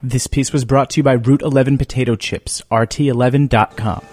This piece was brought to you by Route 11 Potato Chips, RT11.com,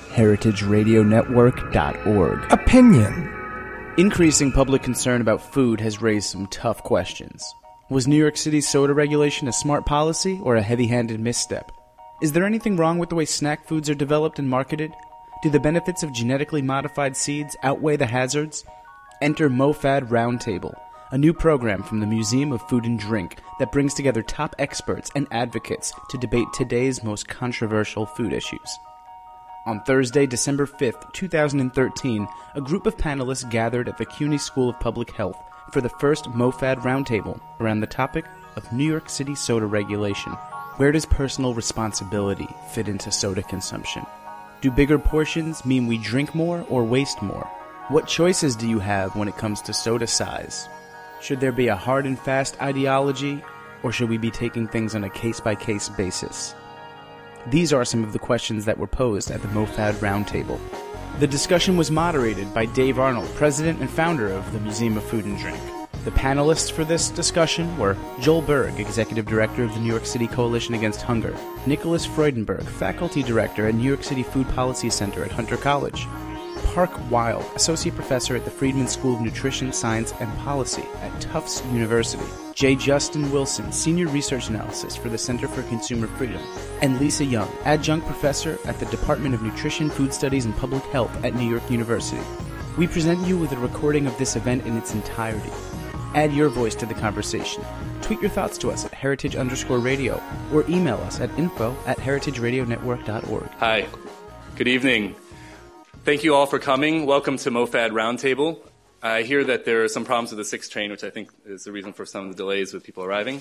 HeritageRadioNetwork.org. Opinion. Increasing public concern about food has raised some tough questions. Was New York City's soda regulation a smart policy or a heavy-handed misstep? Is there anything wrong with the way snack foods are developed and marketed? Do the benefits of genetically modified seeds outweigh the hazards? Enter MoFad Roundtable, a new program from the Museum of Food and Drink that brings together top experts and advocates to debate today's most controversial food issues. On Thursday, December 5th, 2013, a group of panelists gathered at the CUNY School of Public Health for the first MoFad Roundtable around the topic of New York City soda regulation. Where does personal responsibility fit into soda consumption? Do bigger portions mean we drink more or waste more? What choices do you have when it comes to soda size? Should there be a hard and fast ideology, or should we be taking things on a case-by-case basis? These are some of the questions that were posed at the MoFad Roundtable. The discussion was moderated by Dave Arnold, president and founder of the Museum of Food and Drink. The panelists for this discussion were Joel Berg, executive director of the New York City Coalition Against Hunger, Nicholas Freudenberg, faculty director at New York City Food Policy Center at Hunter College, Park Wild, associate professor at the Friedman School of Nutrition, Science, and Policy at Tufts University, J. Justin Wilson, senior research analyst for the Center for Consumer Freedom, and Lisa Young, adjunct professor at the Department of Nutrition, Food Studies, and Public Health at New York University. We present you with a recording of this event in its entirety. Add your voice to the conversation. Tweet your thoughts to us at heritage_radio or email us at info@heritageradionetwork.org. Hi. Good evening. Thank you all for coming. Welcome to MoFad Roundtable. I hear that there are some problems with the 6 train, which I think is the reason for some of the delays with people arriving.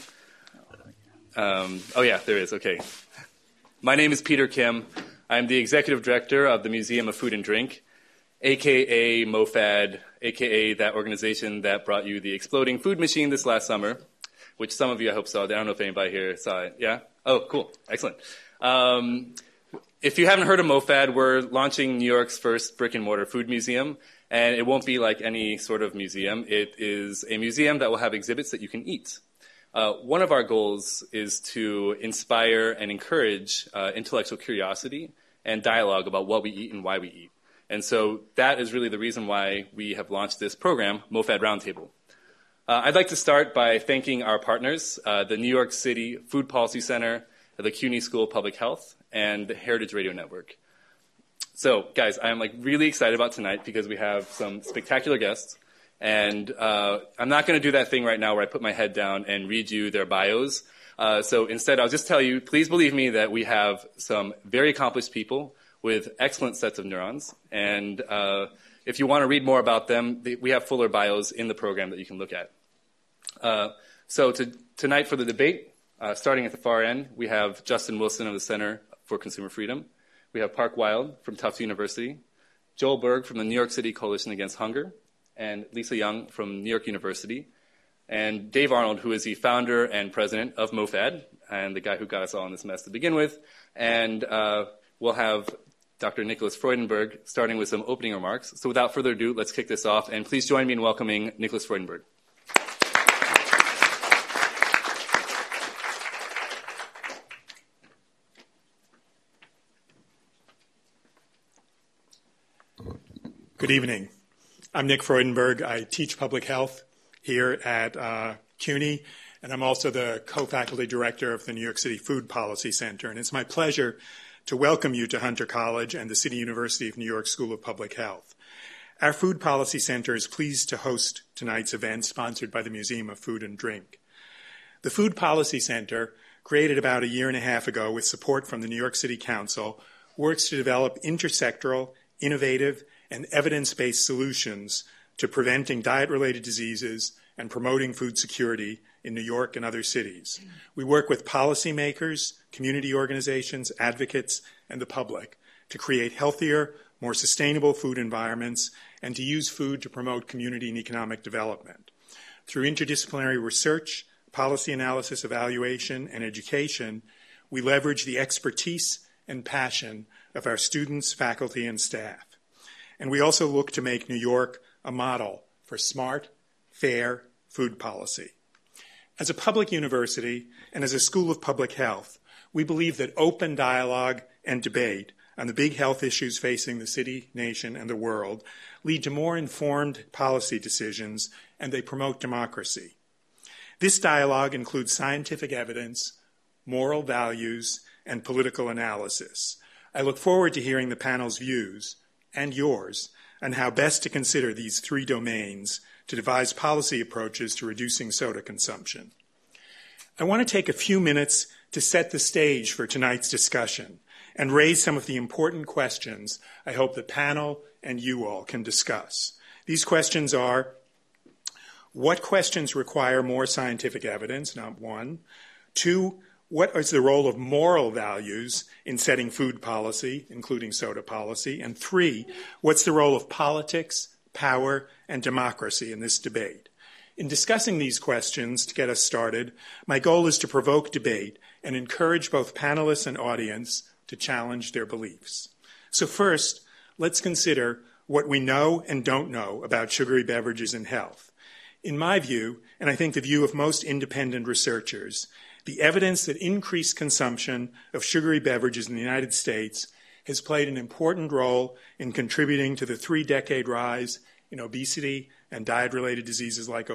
Yeah, there is. Okay. My name is Peter Kim. I'm the executive director of the Museum of Food and Drink, a.k.a. MoFad, a.k.a. that organization that brought you the exploding food machine this last summer, which some of you I hope saw. I don't know if anybody here saw it. Yeah? Oh, cool. Excellent. If you haven't heard of MoFad, we're launching New York's first brick-and-mortar food museum, and it won't be like any sort of museum. It is a museum that will have exhibits that you can eat. One of our goals is to inspire and encourage intellectual curiosity and dialogue about what we eat and why we eat. And so that is really the reason why we have launched this program, MoFad Roundtable. I'd like to start by thanking our partners, the New York City Food Policy Center, the CUNY School of Public Health, and the Heritage Radio Network. So, guys, I'm really excited about tonight because we have some spectacular guests, and I'm not going to do that thing right now where I put my head down and read you their bios. So instead, I'll just tell you, please believe me that we have some very accomplished people with excellent sets of neurons, and if you want to read more about them, we have fuller bios in the program that you can look at. Tonight for the debate, starting at the far end, we have Justin Wilson of the Center for Consumer Freedom. We have Park Wild from Tufts University, Joel Berg from the New York City Coalition Against Hunger, and Lisa Young from New York University, and Dave Arnold, who is the founder and president of MoFad, and the guy who got us all in this mess to begin with. And we'll have Dr. Nicholas Freudenberg starting with some opening remarks. So without further ado, let's kick this off, and please join me in welcoming Nicholas Freudenberg. Good evening. I'm Nick Freudenberg. I teach public health here at CUNY, and I'm also the co-faculty director of the New York City Food Policy Center. And it's my pleasure to welcome you to Hunter College and the City University of New York School of Public Health. Our Food Policy Center is pleased to host tonight's event sponsored by the Museum of Food and Drink. The Food Policy Center, created about a year and a half ago with support from the New York City Council, works to develop intersectoral, innovative, and evidence-based solutions to preventing diet-related diseases and promoting food security in New York and other cities. We work with policymakers, community organizations, advocates, and the public to create healthier, more sustainable food environments and to use food to promote community and economic development. Through interdisciplinary research, policy analysis, evaluation, and education, we leverage the expertise and passion of our students, faculty, and staff. And we also look to make New York a model for smart, fair food policy. As a public university and as a school of public health, we believe that open dialogue and debate on the big health issues facing the city, nation, and the world lead to more informed policy decisions, and they promote democracy. This dialogue includes scientific evidence, moral values, and political analysis. I look forward to hearing the panel's views, and yours, on how best to consider these three domains to devise policy approaches to reducing soda consumption. I want to take a few minutes to set the stage for tonight's discussion and raise some of the important questions I hope the panel and you all can discuss. These questions are, what questions require more scientific evidence? Not one. Two, what is the role of moral values in setting food policy, including soda policy? And three, what's the role of politics, power, and democracy in this debate? In discussing these questions to get us started, my goal is to provoke debate and encourage both panelists and audience to challenge their beliefs. So first, let's consider what we know and don't know about sugary beverages and health. In my view, and I think the view of most independent researchers, the evidence that increased consumption of sugary beverages in the United States has played an important role in contributing to the 3-decade rise in obesity and diet-related diseases like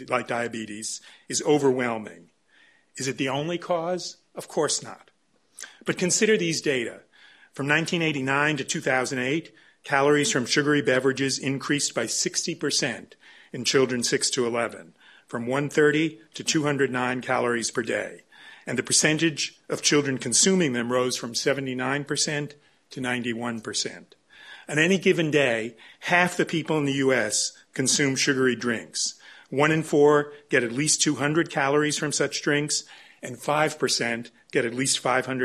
diabetes is overwhelming. Is it the only cause? Of course not. But consider these data. From 1989 to 2008, calories from sugary beverages increased by 60% in children 6 to 11, from 130 to 209 calories per day. And the percentage of children consuming them rose from 79% to 91%. On any given day, half the people in the U.S. consume sugary drinks. 1 in 4 get at least 200 calories from such drinks, and 5% get at least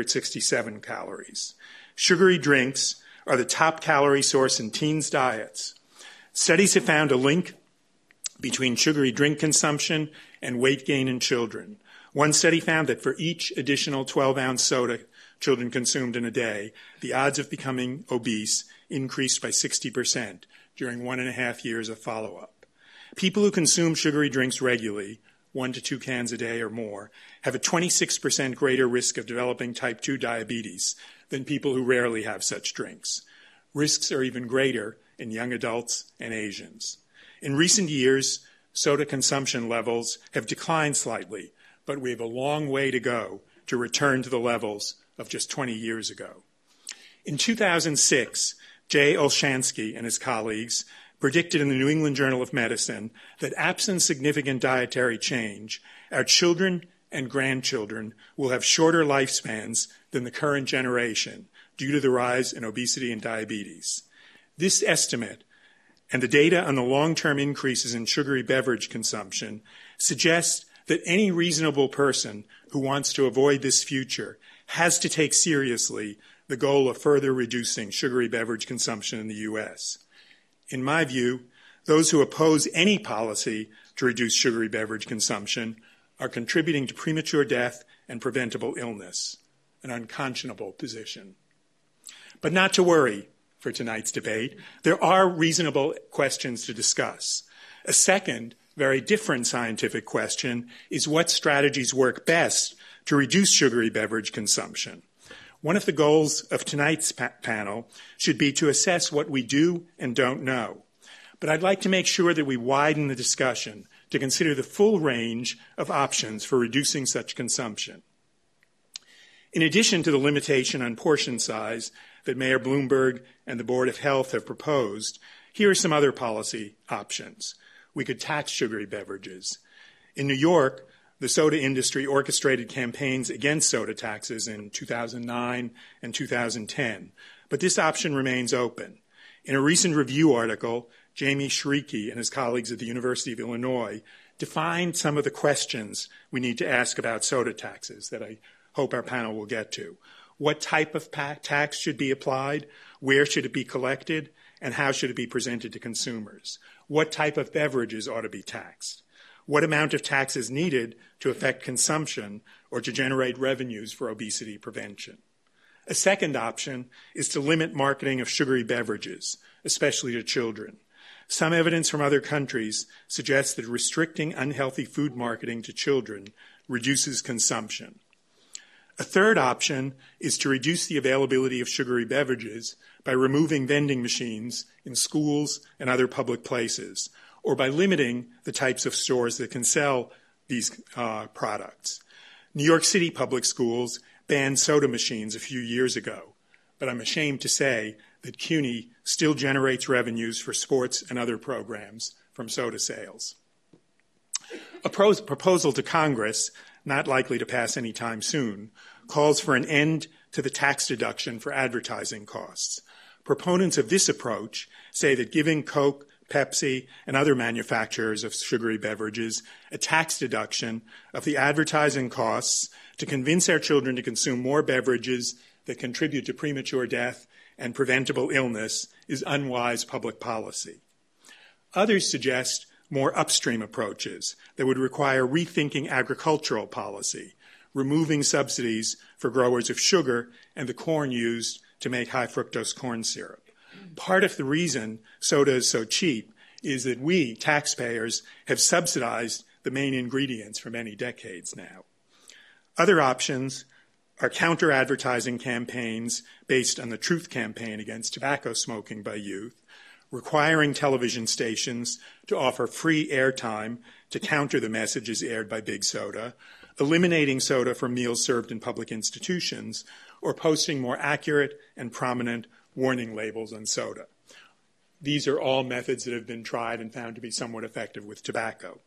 567 calories. Sugary drinks are the top calorie source in teens' diets. Studies have found a link between sugary drink consumption and weight gain in children. One study found that for each additional 12-ounce soda children consumed in a day, the odds of becoming obese increased by 60% during 1.5 years of follow-up. People who consume sugary drinks regularly, 1 to 2 cans a day or more, have a 26% greater risk of developing type 2 diabetes than people who rarely have such drinks. Risks are even greater in young adults and Asians. In recent years, soda consumption levels have declined slightly, but we have a long way to go to return to the levels of just 20 years ago. In 2006, Jay Olshansky and his colleagues predicted in the New England Journal of Medicine that absent significant dietary change, our children and grandchildren will have shorter lifespans than the current generation due to the rise in obesity and diabetes. This estimate and the data on the long-term increases in sugary beverage consumption suggest that any reasonable person who wants to avoid this future has to take seriously the goal of further reducing sugary beverage consumption in the U.S. In my view, those who oppose any policy to reduce sugary beverage consumption are contributing to premature death and preventable illness, an unconscionable position. But not to worry for tonight's debate. There are reasonable questions to discuss. A second, very different scientific question is what strategies work best to reduce sugary beverage consumption. One of the goals of tonight's panel should be to assess what we do and don't know. But I'd like to make sure that we widen the discussion to consider the full range of options for reducing such consumption. In addition to the limitation on portion size that Mayor Bloomberg and the Board of Health have proposed, here are some other policy options. We could tax sugary beverages. In New York, the soda industry orchestrated campaigns against soda taxes in 2009 and 2010, but this option remains open. In a recent review article, Jamie Shrieky and his colleagues at the University of Illinois defined some of the questions we need to ask about soda taxes that I hope our panel will get to. What type of tax should be applied? Where should it be collected? And how should it be presented to consumers? What type of beverages ought to be taxed? What amount of tax is needed to affect consumption or to generate revenues for obesity prevention? A second option is to limit marketing of sugary beverages, especially to children. Some evidence from other countries suggests that restricting unhealthy food marketing to children reduces consumption. A third option is to reduce the availability of sugary beverages by removing vending machines in schools and other public places, or by limiting the types of stores that can sell these products. New York City public schools banned soda machines a few years ago, but I'm ashamed to say that CUNY still generates revenues for sports and other programs from soda sales. A proposal to Congress, not likely to pass anytime soon, calls for an end to the tax deduction for advertising costs. Proponents of this approach say that giving Coke, Pepsi, and other manufacturers of sugary beverages a tax deduction of the advertising costs to convince our children to consume more beverages that contribute to premature death and preventable illness is unwise public policy. Others suggest more upstream approaches that would require rethinking agricultural policy, removing subsidies for growers of sugar and the corn used to make high fructose corn syrup. Part of the reason soda is so cheap is that we, taxpayers, have subsidized the main ingredients for many decades now. Other options are counter-advertising campaigns based on the Truth Campaign against tobacco smoking by youth, requiring television stations to offer free airtime to counter the messages aired by Big Soda, eliminating soda from meals served in public institutions, or posting more accurate and prominent warning labels on soda. These are all methods that have been tried and found to be somewhat effective with tobacco.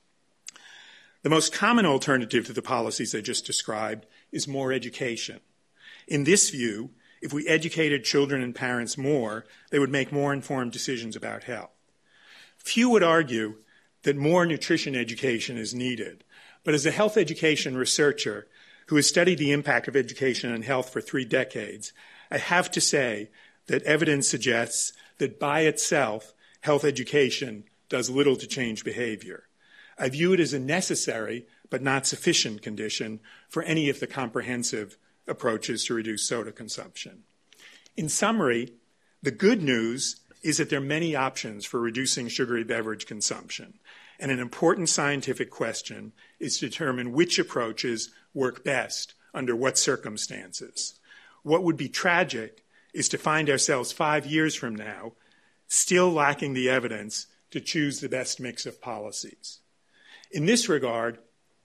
The most common alternative to the policies I just described is more education. In this view, if we educated children and parents more, they would make more informed decisions about health. Few would argue that more nutrition education is needed, but as a health education researcher who has studied the impact of education on health for 3 decades, I have to say that evidence suggests that by itself, health education does little to change behavior. I view it as a necessary but not sufficient condition for any of the comprehensive approaches to reduce soda consumption. In summary, the good news is that there are many options for reducing sugary beverage consumption, and an important scientific question is to determine which approaches work best under what circumstances. What would be tragic is to find ourselves 5 years from now still lacking the evidence to choose the best mix of policies. In this regard,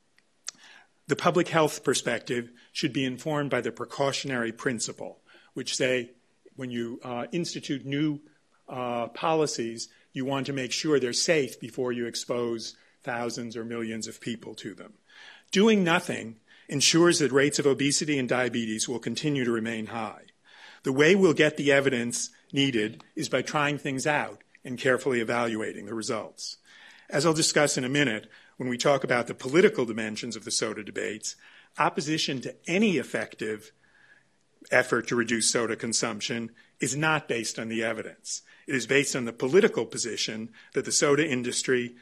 the public health perspective should be informed by the precautionary principle, which say when you institute new policies, you want to make sure they're safe before you expose thousands or millions of people to them. Doing nothing ensures that rates of obesity and diabetes will continue to remain high. The way we'll get the evidence needed is by trying things out and carefully evaluating the results. As I'll discuss in a minute, when we talk about the political dimensions of the soda debates, opposition to any effective effort to reduce soda consumption is not based on the evidence. It is based on the political position that the soda industry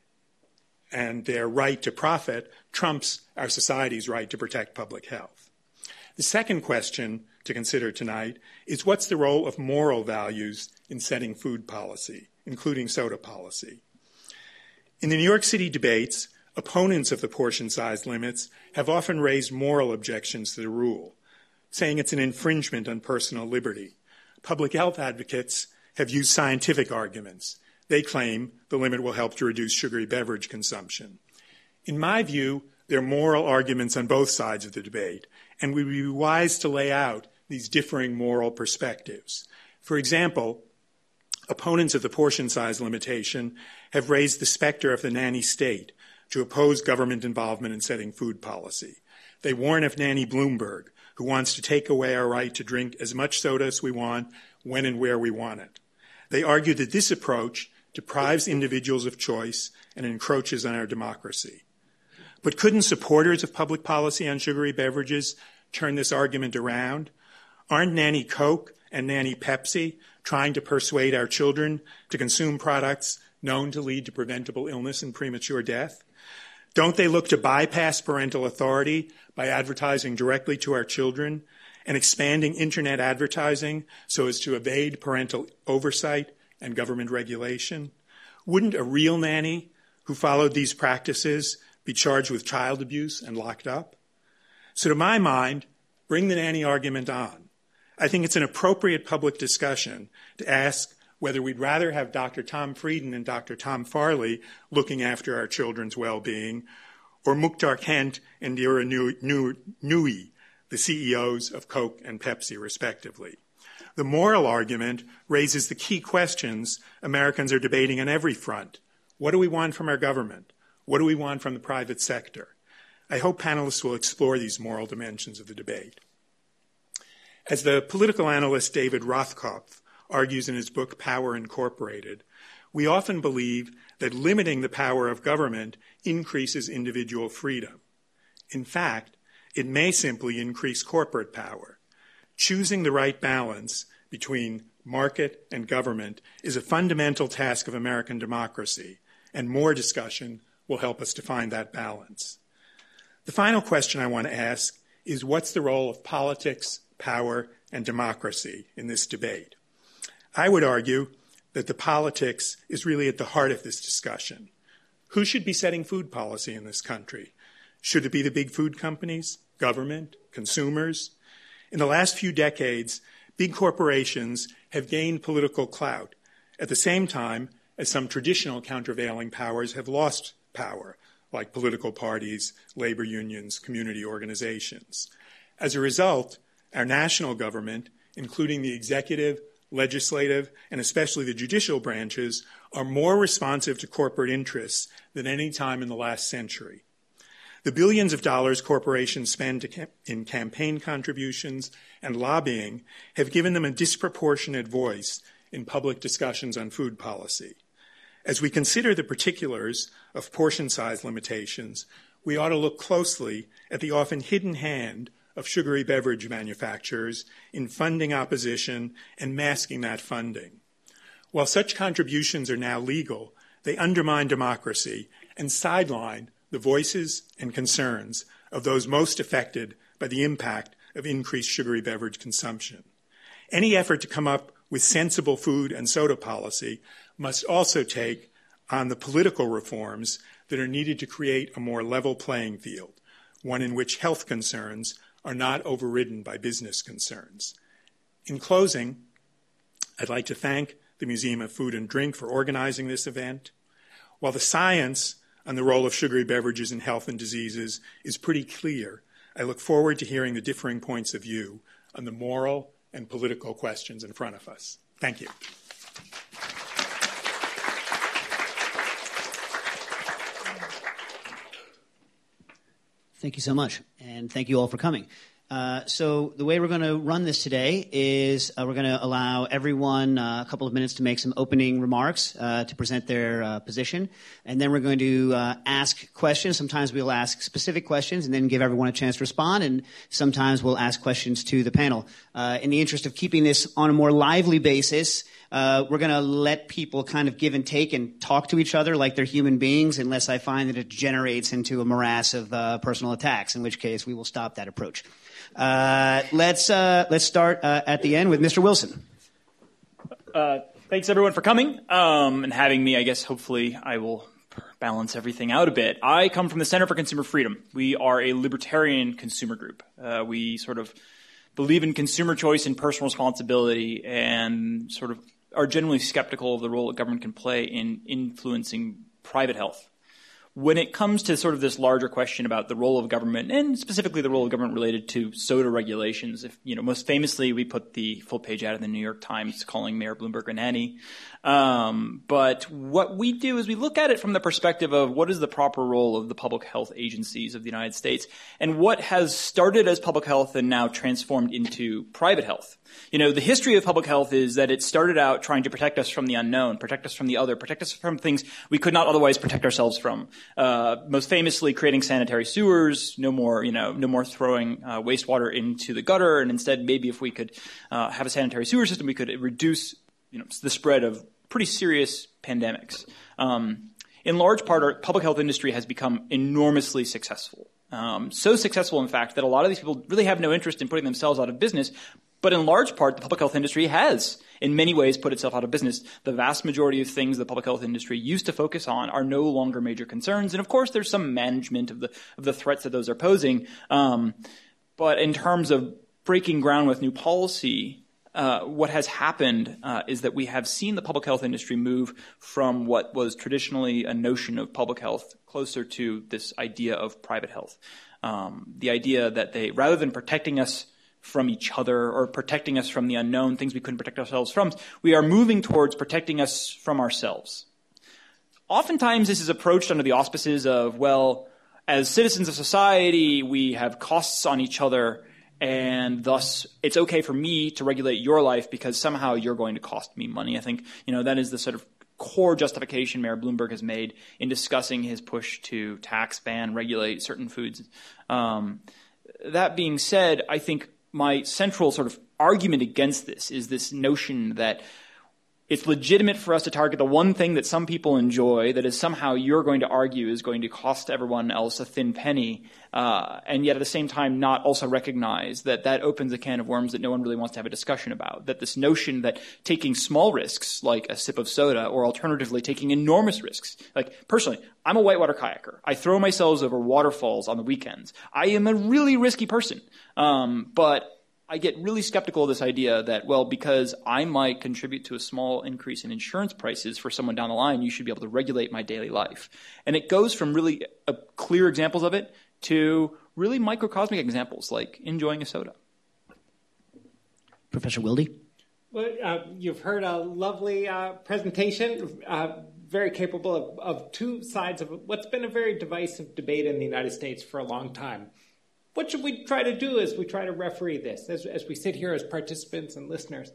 and their right to profit trumps our society's right to protect public health. The second question to consider tonight is what's the role of moral values in setting food policy, including soda policy? In the New York City debates, opponents of the portion size limits have often raised moral objections to the rule, saying it's an infringement on personal liberty. Public health advocates have used scientific arguments. They claim the limit will help to reduce sugary beverage consumption. In my view, there are moral arguments on both sides of the debate, and we would be wise to lay out these differing moral perspectives. For example, opponents of the portion size limitation have raised the specter of the nanny state to oppose government involvement in setting food policy. They warn of Nanny Bloomberg, who wants to take away our right to drink as much soda as we want, when and where we want it. They argue that this approach deprives individuals of choice and encroaches on our democracy. But couldn't supporters of public policy on sugary beverages turn this argument around? Aren't Nanny Coke and Nanny Pepsi trying to persuade our children to consume products known to lead to preventable illness and premature death? Don't they look to bypass parental authority by advertising directly to our children and expanding internet advertising so as to evade parental oversight and government regulation? Wouldn't a real nanny who followed these practices be charged with child abuse and locked up? So to my mind, bring the nanny argument on. I think it's an appropriate public discussion to ask whether we'd rather have Dr. Tom Frieden and Dr. Tom Farley looking after our children's well-being, or Mukhtar Kent and Dira Nui, the CEOs of Coke and Pepsi, respectively. The moral argument raises the key questions Americans are debating on every front. What do we want from our government? What do we want from the private sector? I hope panelists will explore these moral dimensions of the debate. As the political analyst David Rothkopf argues in his book Power Incorporated, we often believe that limiting the power of government increases individual freedom. In fact, it may simply increase corporate power. Choosing the right balance between market and government is a fundamental task of American democracy, and more discussion will help us to find that balance. The final question I want to ask is, what's the role of politics, power, and democracy in this debate? I would argue that the politics is really at the heart of this discussion. Who should be setting food policy in this country? Should it be the big food companies, government, consumers? In the last few decades, big corporations have gained political clout at the same time as some traditional countervailing powers have lost power, like political parties, labor unions, community organizations. As a result, our national government, including the executive, legislative, and especially the judicial branches, are more responsive to corporate interests than any time in the last century. The billions of dollars corporations spend in campaign contributions and lobbying have given them a disproportionate voice in public discussions on food policy. As we consider the particulars of portion size limitations, we ought to look closely at the often hidden hand of sugary beverage manufacturers in funding opposition and masking that funding. While such contributions are now legal, they undermine democracy and sideline the voices and concerns of those most affected by the impact of increased sugary beverage consumption. Any effort to come up with sensible food and soda policy must also take on the political reforms that are needed to create a more level playing field, one in which health concerns are not overridden by business concerns. In closing, I'd like to thank the Museum of Food and Drink for organizing this event. While the science on the role of sugary beverages in health and diseases is pretty clear, I look forward to hearing the differing points of view on the moral and political questions in front of us. Thank you. Thank you so much, and thank you all for coming. So the way we're going to run this today is we're going to allow everyone a couple of minutes to make some opening remarks to present their position, and then we're going to ask questions. Sometimes we'll ask specific questions and then give everyone a chance to respond, and sometimes we'll ask questions to the panel. In the interest of keeping this on a more lively basis, we're going to let people kind of give and take and talk to each other like they're human beings, unless I find that it degenerates into a morass of personal attacks, in which case we will stop that approach. Let's start at the end with Mr. Wilson. Thanks everyone for coming and having me. I guess hopefully I will balance everything out a bit. I come from the Center for Consumer Freedom. We are a libertarian consumer group. We sort of believe in consumer choice and personal responsibility, and sort of are generally skeptical of the role that government can play in influencing private health. When it comes to sort of this larger question about the role of government, and specifically the role of government related to soda regulations, most famously we put the full page ad in the New York Times calling Mayor Bloomberg a nanny. But what we do is we look at it from the perspective of what is the proper role of the public health agencies of the United States, and what has started as public health and now transformed into private health. The history of public health is that it started out trying to protect us from the unknown, protect us from the other, protect us from things we could not otherwise protect ourselves from. Most famously creating sanitary sewers, no more throwing wastewater into the gutter, and instead maybe if we could have a sanitary sewer system, we could reduce the spread of pretty serious pandemics. In large part, our public health industry has become enormously successful. So successful, in fact, that a lot of these people really have no interest in putting themselves out of business. But in large part, the public health industry has in many ways put itself out of business. The vast majority of things the public health industry used to focus on are no longer major concerns. And of course, there's some management of the threats that those are posing. But in terms of breaking ground with new policy, what has happened is that we have seen the public health industry move from what was traditionally a notion of public health closer to this idea of private health. The idea that they, rather than protecting us from each other or protecting us from the unknown, things we couldn't protect ourselves from, we are moving towards protecting us from ourselves. Oftentimes this is approached under the auspices of, well, as citizens of society, we have costs on each other, and thus it's okay for me to regulate your life because somehow you're going to cost me money. I think, that is the sort of core justification Mayor Bloomberg has made in discussing his push to tax, ban, regulate certain foods. That being said, I think my central sort of argument against this is this notion that it's legitimate for us to target the one thing that some people enjoy that is somehow you're going to argue is going to cost everyone else a thin penny, and yet at the same time not also recognize that that opens a can of worms that no one really wants to have a discussion about. That this notion that taking small risks, like a sip of soda, or alternatively taking enormous risks, like personally, I'm a whitewater kayaker. I throw myself over waterfalls on the weekends. I am a really risky person, but I get really skeptical of this idea that, well, because I might contribute to a small increase in insurance prices for someone down the line, you should be able to regulate my daily life. And it goes from really clear examples of it to really microcosmic examples like enjoying a soda. Professor Wilde? Well, you've heard a lovely presentation, very capable of two sides of what's been a very divisive debate in the United States for a long time. What should we try to do as we try to referee this, as we sit here as participants and listeners?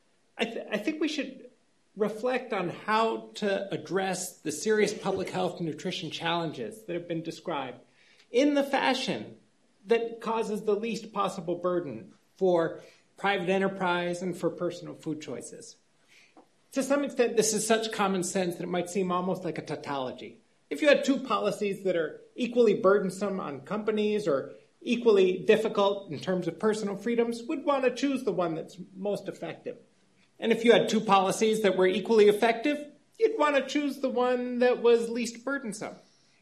I think we should reflect on how to address the serious public health and nutrition challenges that have been described in the fashion that causes the least possible burden for private enterprise and for personal food choices. To some extent, this is such common sense that it might seem almost like a tautology. If you had two policies that are equally burdensome on companies or equally difficult in terms of personal freedoms, would want to choose the one that's most effective. And if you had two policies that were equally effective, you'd want to choose the one that was least burdensome.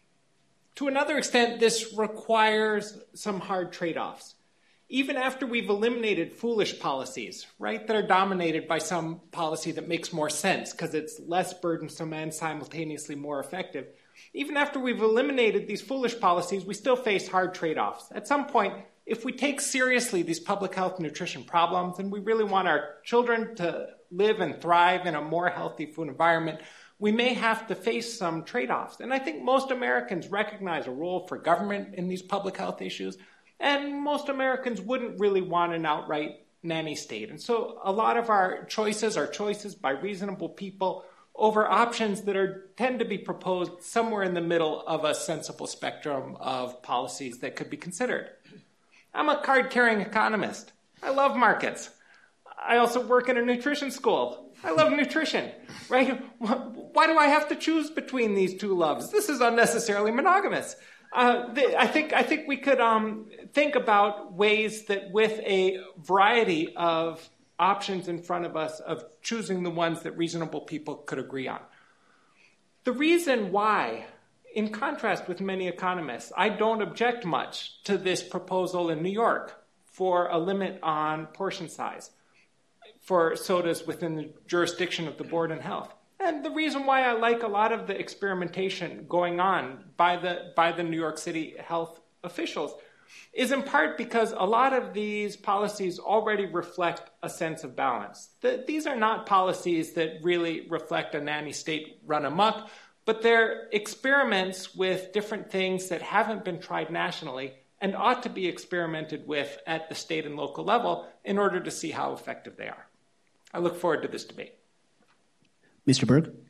To another extent, this requires some hard trade-offs. Even after we've eliminated foolish policies, right, that are dominated by some policy that makes more sense because it's less burdensome and simultaneously more effective, even after we've eliminated these foolish policies, we still face hard trade-offs. At some point, if we take seriously these public health and nutrition problems and we really want our children to live and thrive in a more healthy food environment, we may have to face some trade-offs. And I think most Americans recognize a role for government in these public health issues, and most Americans wouldn't really want an outright nanny state. And so a lot of our choices are choices by reasonable people over options that tend to be proposed somewhere in the middle of a sensible spectrum of policies that could be considered. I'm a card-carrying economist. I love markets. I also work in a nutrition school. I love nutrition, right? Why do I have to choose between these two loves? This is unnecessarily monogamous. I think we could think about ways that with a variety of options in front of us of choosing the ones that reasonable people could agree on. The reason why, in contrast with many economists, I don't object much to this proposal in New York for a limit on portion size for sodas within the jurisdiction of the Board of Health. And the reason why I like a lot of the experimentation going on by the New York City health officials is in part because a lot of these policies already reflect a sense of balance. These are not policies that really reflect a nanny state run amok, but they're experiments with different things that haven't been tried nationally and ought to be experimented with at the state and local level in order to see how effective they are. I look forward to this debate. Mr. Berg?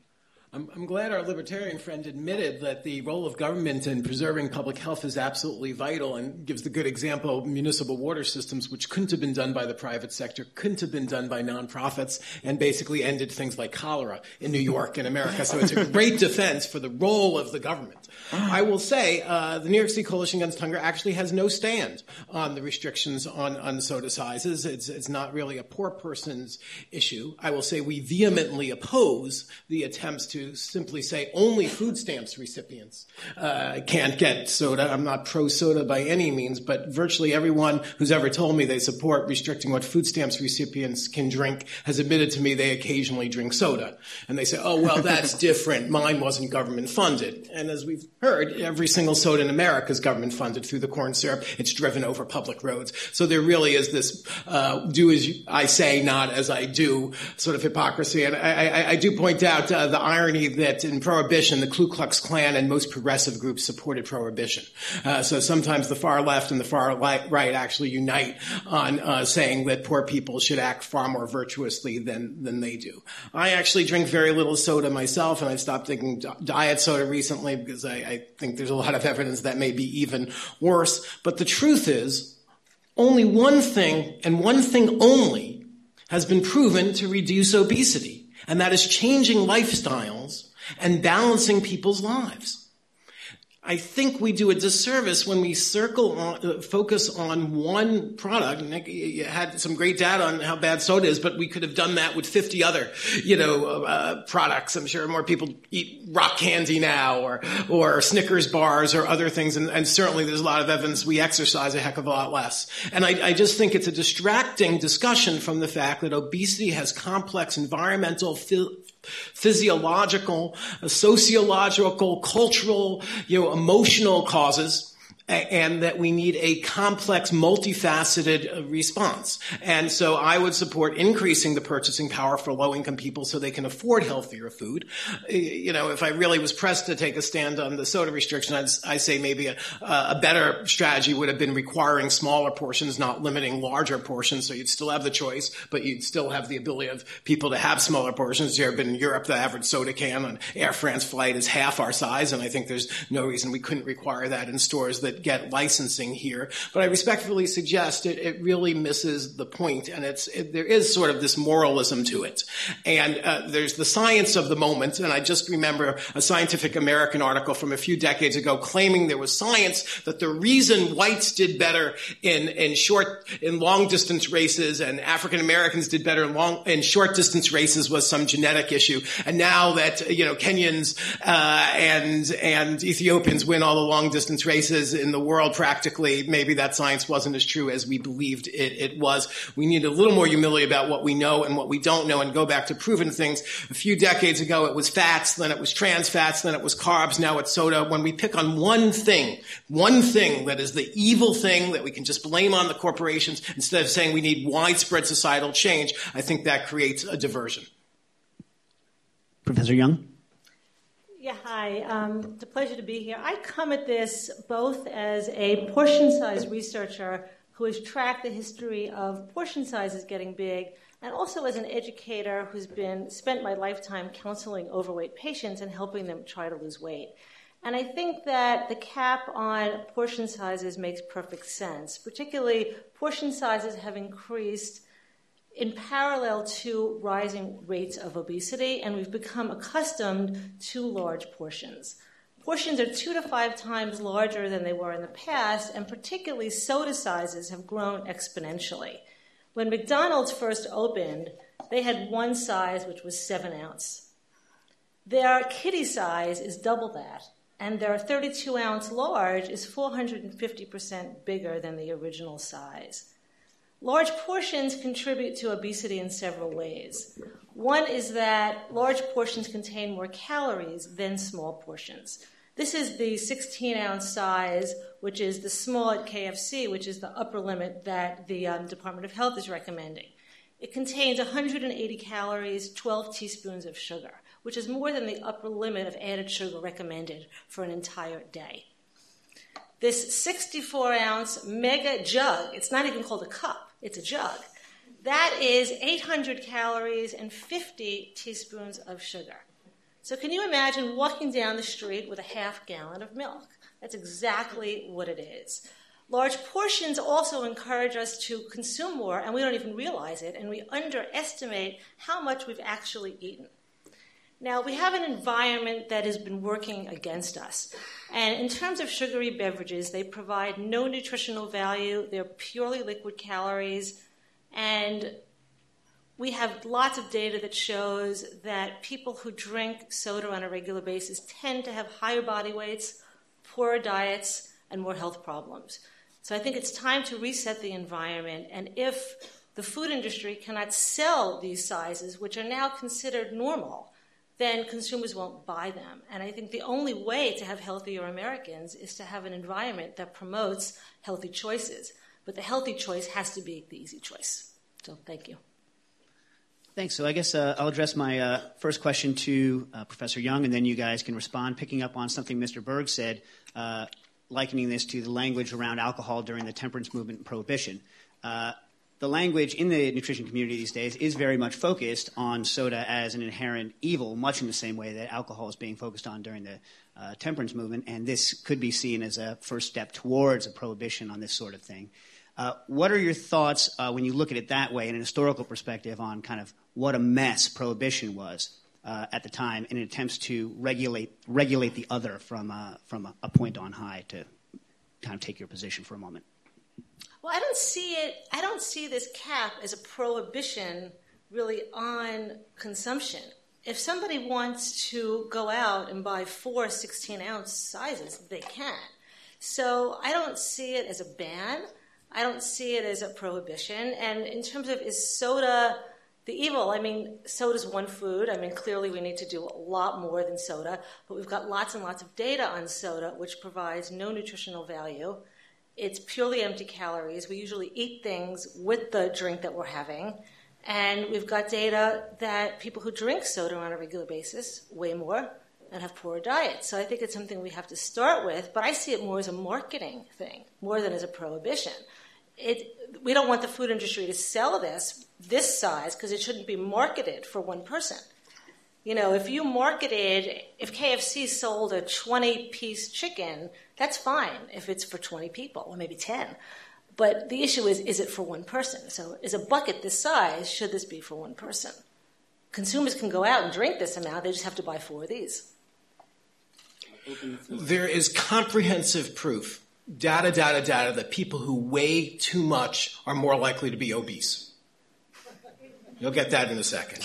I'm glad our libertarian friend admitted that the role of government in preserving public health is absolutely vital, and gives the good example of municipal water systems, which couldn't have been done by the private sector, couldn't have been done by nonprofits, and basically ended things like cholera in New York and America. So it's a great defense for the role of the government. I will say the New York City Coalition Against Hunger actually has no stand on the restrictions on soda sizes. It's not really a poor person's issue. I will say we vehemently oppose the attempts to simply say only food stamps recipients can't get soda. I'm not pro-soda by any means, but virtually everyone who's ever told me they support restricting what food stamps recipients can drink has admitted to me they occasionally drink soda. And they say, oh, well, that's different. Mine wasn't government funded. And as we've heard, every single soda in America is government funded through the corn syrup. It's driven over public roads. So there really is this do as I say, not as I do sort of hypocrisy. And I do point out the irony that in Prohibition, the Ku Klux Klan and most progressive groups supported Prohibition. So sometimes the far left and the far right actually unite on saying that poor people should act far more virtuously than they do. I actually drink very little soda myself, and I've stopped drinking diet soda recently because I think there's a lot of evidence that may be even worse. But the truth is, only one thing, and one thing only, has been proven to reduce obesity. And that is changing lifestyles and balancing people's lives. I think we do a disservice when we focus on one product. Nick, you had some great data on how bad soda is, but we could have done that with 50 other, products. I'm sure more people eat rock candy now or Snickers bars or other things. And certainly there's a lot of evidence we exercise a heck of a lot less. And I just think it's a distracting discussion from the fact that obesity has complex environmental, physiological, sociological, cultural, emotional causes, and that we need a complex, multifaceted response. And so I would support increasing the purchasing power for low-income people so they can afford healthier food. If I really was pressed to take a stand on the soda restriction, I say maybe a better strategy would have been requiring smaller portions, not limiting larger portions, so you'd still have the choice, but you'd still have the ability of people to have smaller portions. Here in Europe, the average soda can on Air France flight is half our size, and I think there's no reason we couldn't require that in stores that get licensing here. But I respectfully suggest it really misses the point, and there is sort of this moralism to it. And there's the science of the moment, and I just remember a Scientific American article from a few decades ago claiming there was science that the reason whites did better in long distance races and African Americans did better in short distance races was some genetic issue. And now that Kenyans and Ethiopians win all the long distance races in the world practically, maybe that science wasn't as true as we believed it was. We need a little more humility about what we know and what we don't know, and go back to proven things. A few decades ago, it was fats, then it was trans fats, then it was carbs, now it's soda. When we pick on one thing that is the evil thing that we can just blame on the corporations instead of saying we need widespread societal change, I think that creates a diversion. Professor Young? Yeah, hi. It's a pleasure to be here. I come at this both as a portion size researcher who has tracked the history of portion sizes getting big, and also as an educator who's spent my lifetime counseling overweight patients and helping them try to lose weight. And I think that the cap on portion sizes makes perfect sense. Particularly, portion sizes have increased in parallel to rising rates of obesity, and we've become accustomed to large portions. Portions are 2 to 5 times larger than they were in the past, and particularly soda sizes have grown exponentially. When McDonald's first opened, they had one size, which was 7 ounce. Their kiddie size is double that, and their 32-ounce large is 450% bigger than the original size. Large portions contribute to obesity in several ways. One is that large portions contain more calories than small portions. This is the 16-ounce size, which is the small at KFC, which is the upper limit that the Department of Health is recommending. It contains 180 calories, 12 teaspoons of sugar, which is more than the upper limit of added sugar recommended for an entire day. This 64-ounce mega jug, it's not even called a cup, it's a jug, that is 800 calories and 50 teaspoons of sugar. So can you imagine walking down the street with a half gallon of milk? That's exactly what it is. Large portions also encourage us to consume more, and we don't even realize it, and we underestimate how much we've actually eaten. Now, we have an environment that has been working against us. And in terms of sugary beverages, they provide no nutritional value. They're purely liquid calories. And we have lots of data that shows that people who drink soda on a regular basis tend to have higher body weights, poorer diets, and more health problems. So I think it's time to reset the environment. And if the food industry cannot sell these sizes, which are now considered normal, then consumers won't buy them. And I think the only way to have healthier Americans is to have an environment that promotes healthy choices. But the healthy choice has to be the easy choice. So thank you. Thanks. So I guess I'll address my first question to Professor Young, and then you guys can respond, picking up on something Mr. Berg said, likening this to the language around alcohol during the temperance movement and prohibition. The language in the nutrition community these days is very much focused on soda as an inherent evil, much in the same way that alcohol is being focused on during the temperance movement, and this could be seen as a first step towards a prohibition on this sort of thing. What are your thoughts when you look at it that way in an historical perspective on kind of what a mess prohibition was at the time in attempts to regulate the other from a point on high, to kind of take your position for a moment? Well, I don't see this cap as a prohibition really on consumption. If somebody wants to go out and buy 4 16-ounce sizes, they can. So I don't see it as a ban. I don't see it as a prohibition. And in terms of, is soda the evil? I mean, soda's one food. I mean, clearly we need to do a lot more than soda, but we've got lots and lots of data on soda, which provides no nutritional value. It's purely empty calories. We usually eat things with the drink that we're having. And we've got data that people who drink soda on a regular basis weigh more and have poorer diets. So I think it's something we have to start with, but I see it more as a marketing thing, more than as a prohibition. We don't want the food industry to sell this size because it shouldn't be marketed for one person. You know, if KFC sold a 20-piece chicken, that's fine if it's for 20 people, or maybe 10. But the issue is it for one person? So is a bucket this size, should this be for one person? Consumers can go out and drink this amount, they just have to buy 4 of these. There is comprehensive proof, data, that people who weigh too much are more likely to be obese. You'll get that in a second.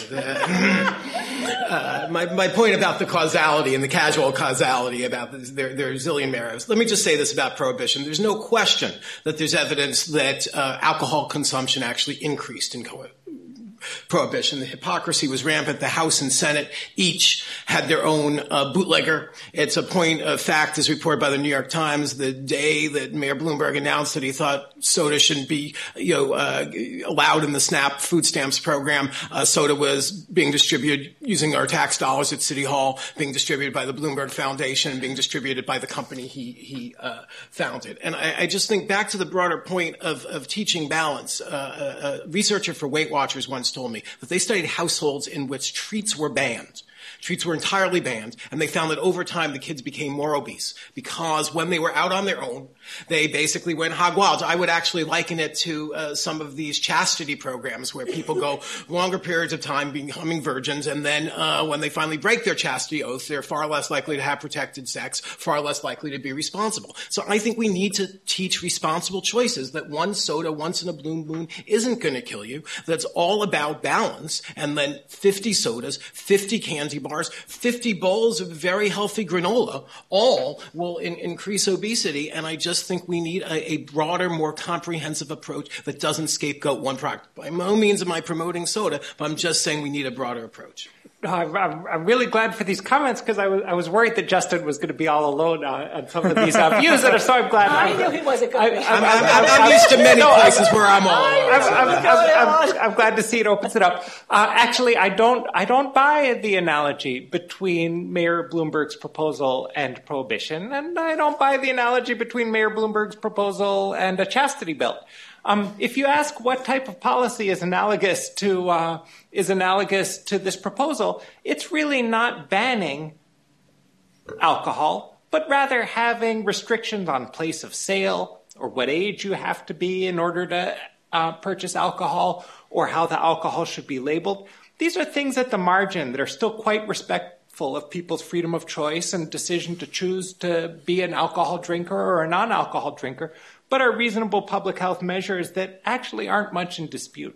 My point about the causality and the casual causality about this, there are a zillion merits. Let me just say this about prohibition. There's no question that there's evidence that alcohol consumption actually increased in prohibition. The hypocrisy was rampant. The House and Senate each had their own bootlegger. It's a point of fact, as reported by the New York Times, the day that Mayor Bloomberg announced that he thought soda shouldn't be, allowed in the SNAP food stamps program. Soda was being distributed using our tax dollars at City Hall, being distributed by the Bloomberg Foundation, and being distributed by the company he founded. And I just think back to the broader point of teaching balance. A researcher for Weight Watchers once told me that they studied households in which treats were banned. Treats were entirely banned, and they found that over time the kids became more obese because when they were out on their own, they basically went hog wild. I would actually liken it to some of these chastity programs where people go longer periods of time becoming virgins, and then when they finally break their chastity oath, they're far less likely to have protected sex, far less likely to be responsible. So I think we need to teach responsible choices, that one soda once in a blue moon isn't going to kill you, that's all about balance, and then 50 sodas, 50 candy bars, 50 bowls of very healthy granola, all will increase obesity. And I just think we need a broader, more comprehensive approach that doesn't scapegoat one product. By no means am I promoting soda, but I'm just saying we need a broader approach. I'm really glad for these comments because I was worried that Justin was going to be all alone on some of these views, and so I'm glad. I knew he wasn't going to be. I'm used to many places where I'm all alone. I'm glad to see it opens it up. Actually, I don't buy the analogy between Mayor Bloomberg's proposal and prohibition, and I don't buy the analogy between Mayor Bloomberg's proposal and a chastity bill. If you ask what type of policy is analogous to this proposal, it's really not banning alcohol, but rather having restrictions on place of sale or what age you have to be in order to purchase alcohol or how the alcohol should be labeled. These are things at the margin that are still quite respectful of people's freedom of choice and decision to choose to be an alcohol drinker or a non-alcohol drinker, but are reasonable public health measures that actually aren't much in dispute.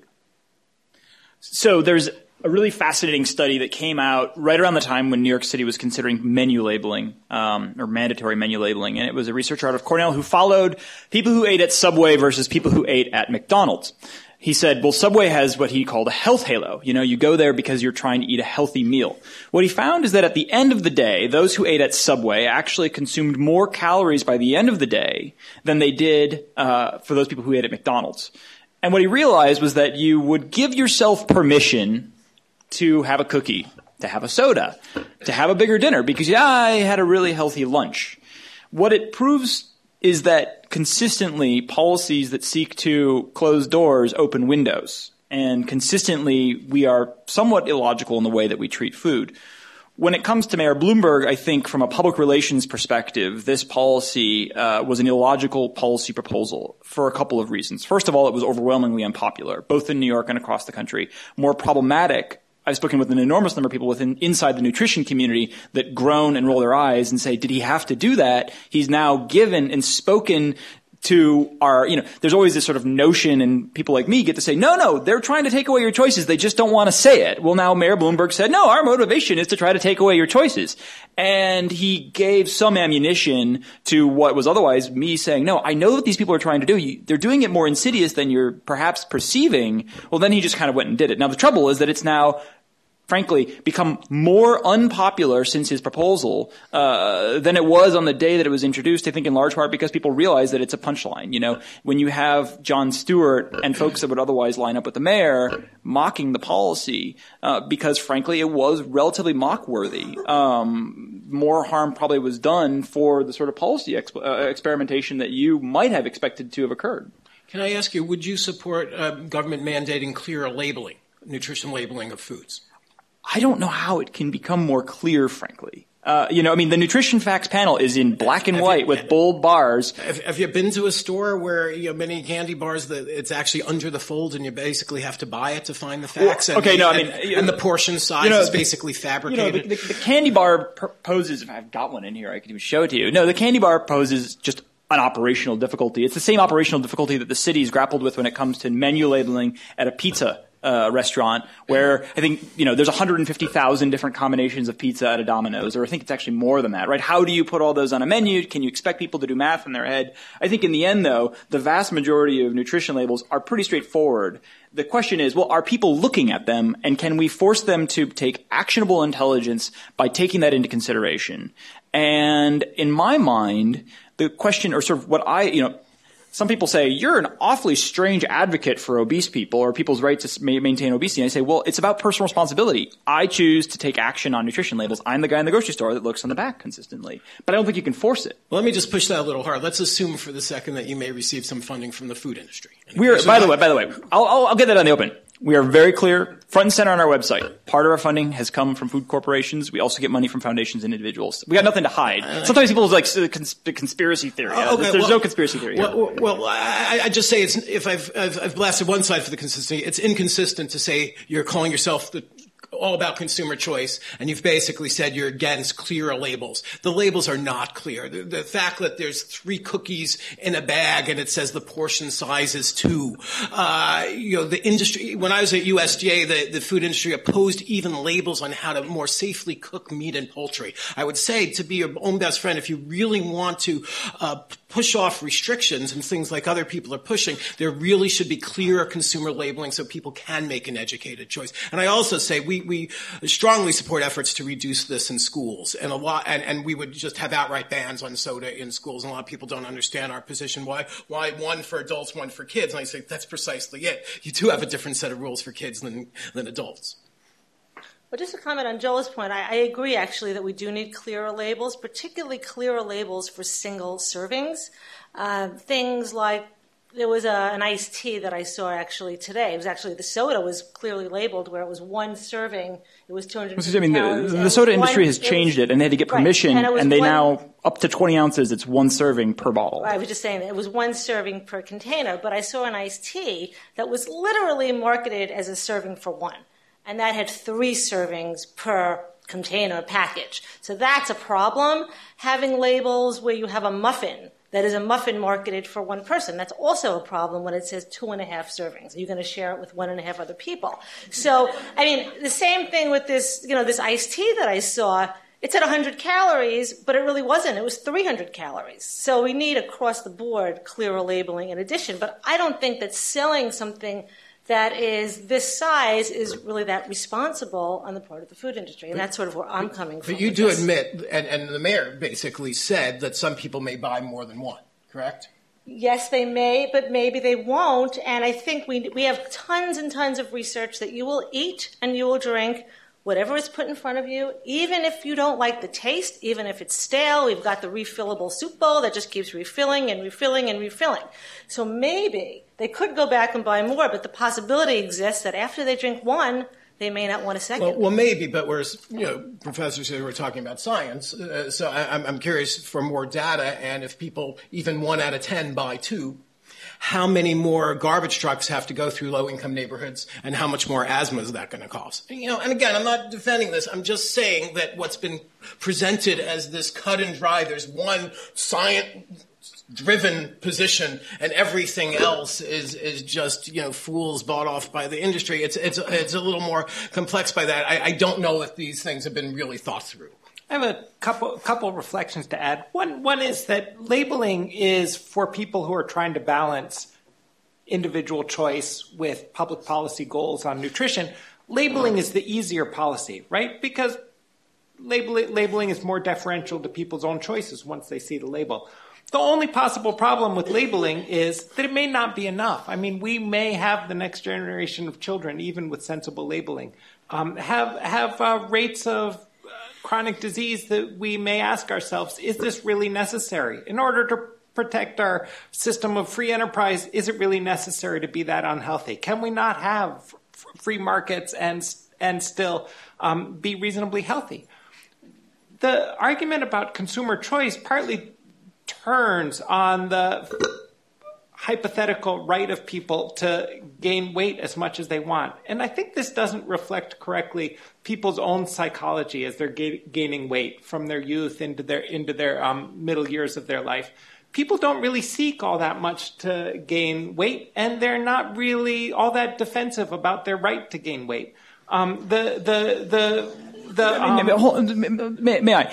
So there's a really fascinating study that came out right around the time when New York City was considering menu labeling, or mandatory menu labeling. And it was a researcher out of Cornell who followed people who ate at Subway versus people who ate at McDonald's. He said, well, Subway has what he called a health halo. You know, you go there because you're trying to eat a healthy meal. What he found is that at the end of the day, those who ate at Subway actually consumed more calories by the end of the day than they did for those people who ate at McDonald's. And what he realized was that you would give yourself permission to have a cookie, to have a soda, to have a bigger dinner because, yeah, I had a really healthy lunch. What it proves is that consistently policies that seek to close doors open windows. And consistently we are somewhat illogical in the way that we treat food. When it comes to Mayor Bloomberg, I think from a public relations perspective, this policy was an illogical policy proposal for a couple of reasons. First of all, it was overwhelmingly unpopular, both in New York and across the country. More problematic, I've spoken with an enormous number of people inside the nutrition community that groan and roll their eyes and say, did he have to do that? He's now given and spoken to our, there's always this sort of notion, and people like me get to say, no, they're trying to take away your choices. They just don't want to say it. Well, now Mayor Bloomberg said, no, our motivation is to try to take away your choices. And he gave some ammunition to what was otherwise me saying, no, I know what these people are trying to do. They're doing it more insidious than you're perhaps perceiving. Well, then he just kind of went and did it. Now, the trouble is that it's now frankly, become more unpopular since his proposal than it was on the day that it was introduced, I think in large part because people realize that it's a punchline. When you have Jon Stewart and folks that would otherwise line up with the mayor mocking the policy because, frankly, it was relatively mock-worthy. More harm probably was done for the sort of policy experimentation that you might have expected to have occurred. Can I ask you, would you support government mandating clearer labeling, nutrition labeling of foods? I don't know how it can become more clear, frankly. The Nutrition Facts panel is in black and white with bold bars. Have you been to a store where, many candy bars that it's actually under the fold and you basically have to buy it to find the facts? And the portion size is basically fabricated. The candy bar poses, if I've got one in here, I could even show it to you. No, the candy bar poses just an operational difficulty. It's the same operational difficulty that the city's grappled with when it comes to menu labeling at a pizza restaurant where I think, there's 150,000 different combinations of pizza at a Domino's, or I think it's actually more than that, right? How do you put all those on a menu? Can you expect people to do math in their head? I think in the end, though, the vast majority of nutrition labels are pretty straightforward. The question is, well, are people looking at them, and can we force them to take actionable intelligence by taking that into consideration? And in my mind, the question, or sort of what some people say, you're an awfully strange advocate for obese people or people's right to maintain obesity. And I say, well, it's about personal responsibility. I choose to take action on nutrition labels. I'm the guy in the grocery store that looks on the back consistently. But I don't think you can force it. Well, let me just push that a little hard. Let's assume for the second that you may receive some funding from the food industry. By the way, I'll get that on the open. We are very clear, front and center on our website. Part of our funding has come from food corporations. We also get money from foundations and individuals. We got nothing to hide. Sometimes people like the conspiracy theory. There's no conspiracy theory. I just say if I've blasted one side for the consistency, it's inconsistent to say you're calling yourself all about consumer choice, and you've basically said you're against clearer labels. The labels are not clear. The fact that there's 3 cookies in a bag and it says the portion size is 2. The industry, when I was at USDA, the food industry opposed even labels on how to more safely cook meat and poultry. I would say, to be your own best friend, if you really want to push off restrictions and things like other people are pushing, there really should be clearer consumer labeling so people can make an educated choice. And I also say we strongly support efforts to reduce this in schools, and we would just have outright bans on soda in schools. And a lot of people don't understand our position. Why one for adults, one for kids? And I say that's precisely it. You do have a different set of rules for kids than adults. Well, just to comment on Joel's point, I agree actually that we do need clearer labels, particularly clearer labels for single servings. Things like there was an iced tea that I saw actually today. It was actually, the soda was clearly labeled where it was one serving. It was 250 calories. The soda industry has changed it, and they had to get permission, right. and they now, up to 20 ounces, it's one serving per bottle. I was just saying that it was one serving per container, but I saw an iced tea that was literally marketed as a serving for one, and that had 3 servings per container package. So that's a problem. Having labels where you have a muffin that is a muffin marketed for one person. That's also a problem when it says 2.5 servings. You're going to share it with 1.5 other people. So, I mean, the same thing with this, this iced tea that I saw. It said 100 calories, but it really wasn't. It was 300 calories. So we need across the board clearer labeling in addition. But I don't think that selling something that is this size is really that responsible on the part of the food industry. And that's sort of where I'm coming from. But you do admit, and the mayor basically said that some people may buy more than one, correct? Yes, they may, but maybe they won't. And I think we have tons and tons of research that you will eat and you will drink whatever is put in front of you, even if you don't like the taste, even if it's stale. We've got the refillable soup bowl that just keeps refilling and refilling and refilling. So maybe they could go back and buy more, but the possibility exists that after they drink one, they may not want a second. Well, maybe, but we're professors here who are talking about science, so I'm curious for more data, and if people, even 1 out of 10, buy 2, how many more garbage trucks have to go through low-income neighborhoods, and how much more asthma is that going to cause? And again, I'm not defending this. I'm just saying that what's been presented as this cut and dry, there's one science-driven position, and everything else is just fools bought off by the industry. It's a little more complex by that. I don't know if these things have been really thought through. I have a couple reflections to add. One is that labeling is for people who are trying to balance individual choice with public policy goals on nutrition. Labeling is the easier policy, right? Because labeling is more deferential to people's own choices once they see the label. The only possible problem with labeling is that it may not be enough. I mean, we may have the next generation of children, even with sensible labeling, have rates of chronic disease that we may ask ourselves, is this really necessary? In order to protect our system of free enterprise, is it really necessary to be that unhealthy? Can we not have free markets and still be reasonably healthy? The argument about consumer choice partly turns on the hypothetical right of people to gain weight as much as they want. And I think this doesn't reflect correctly people's own psychology as they're gaining weight from their youth into their middle years of their life. People don't really seek all that much to gain weight, and they're not really all that defensive about their right to gain weight. May I?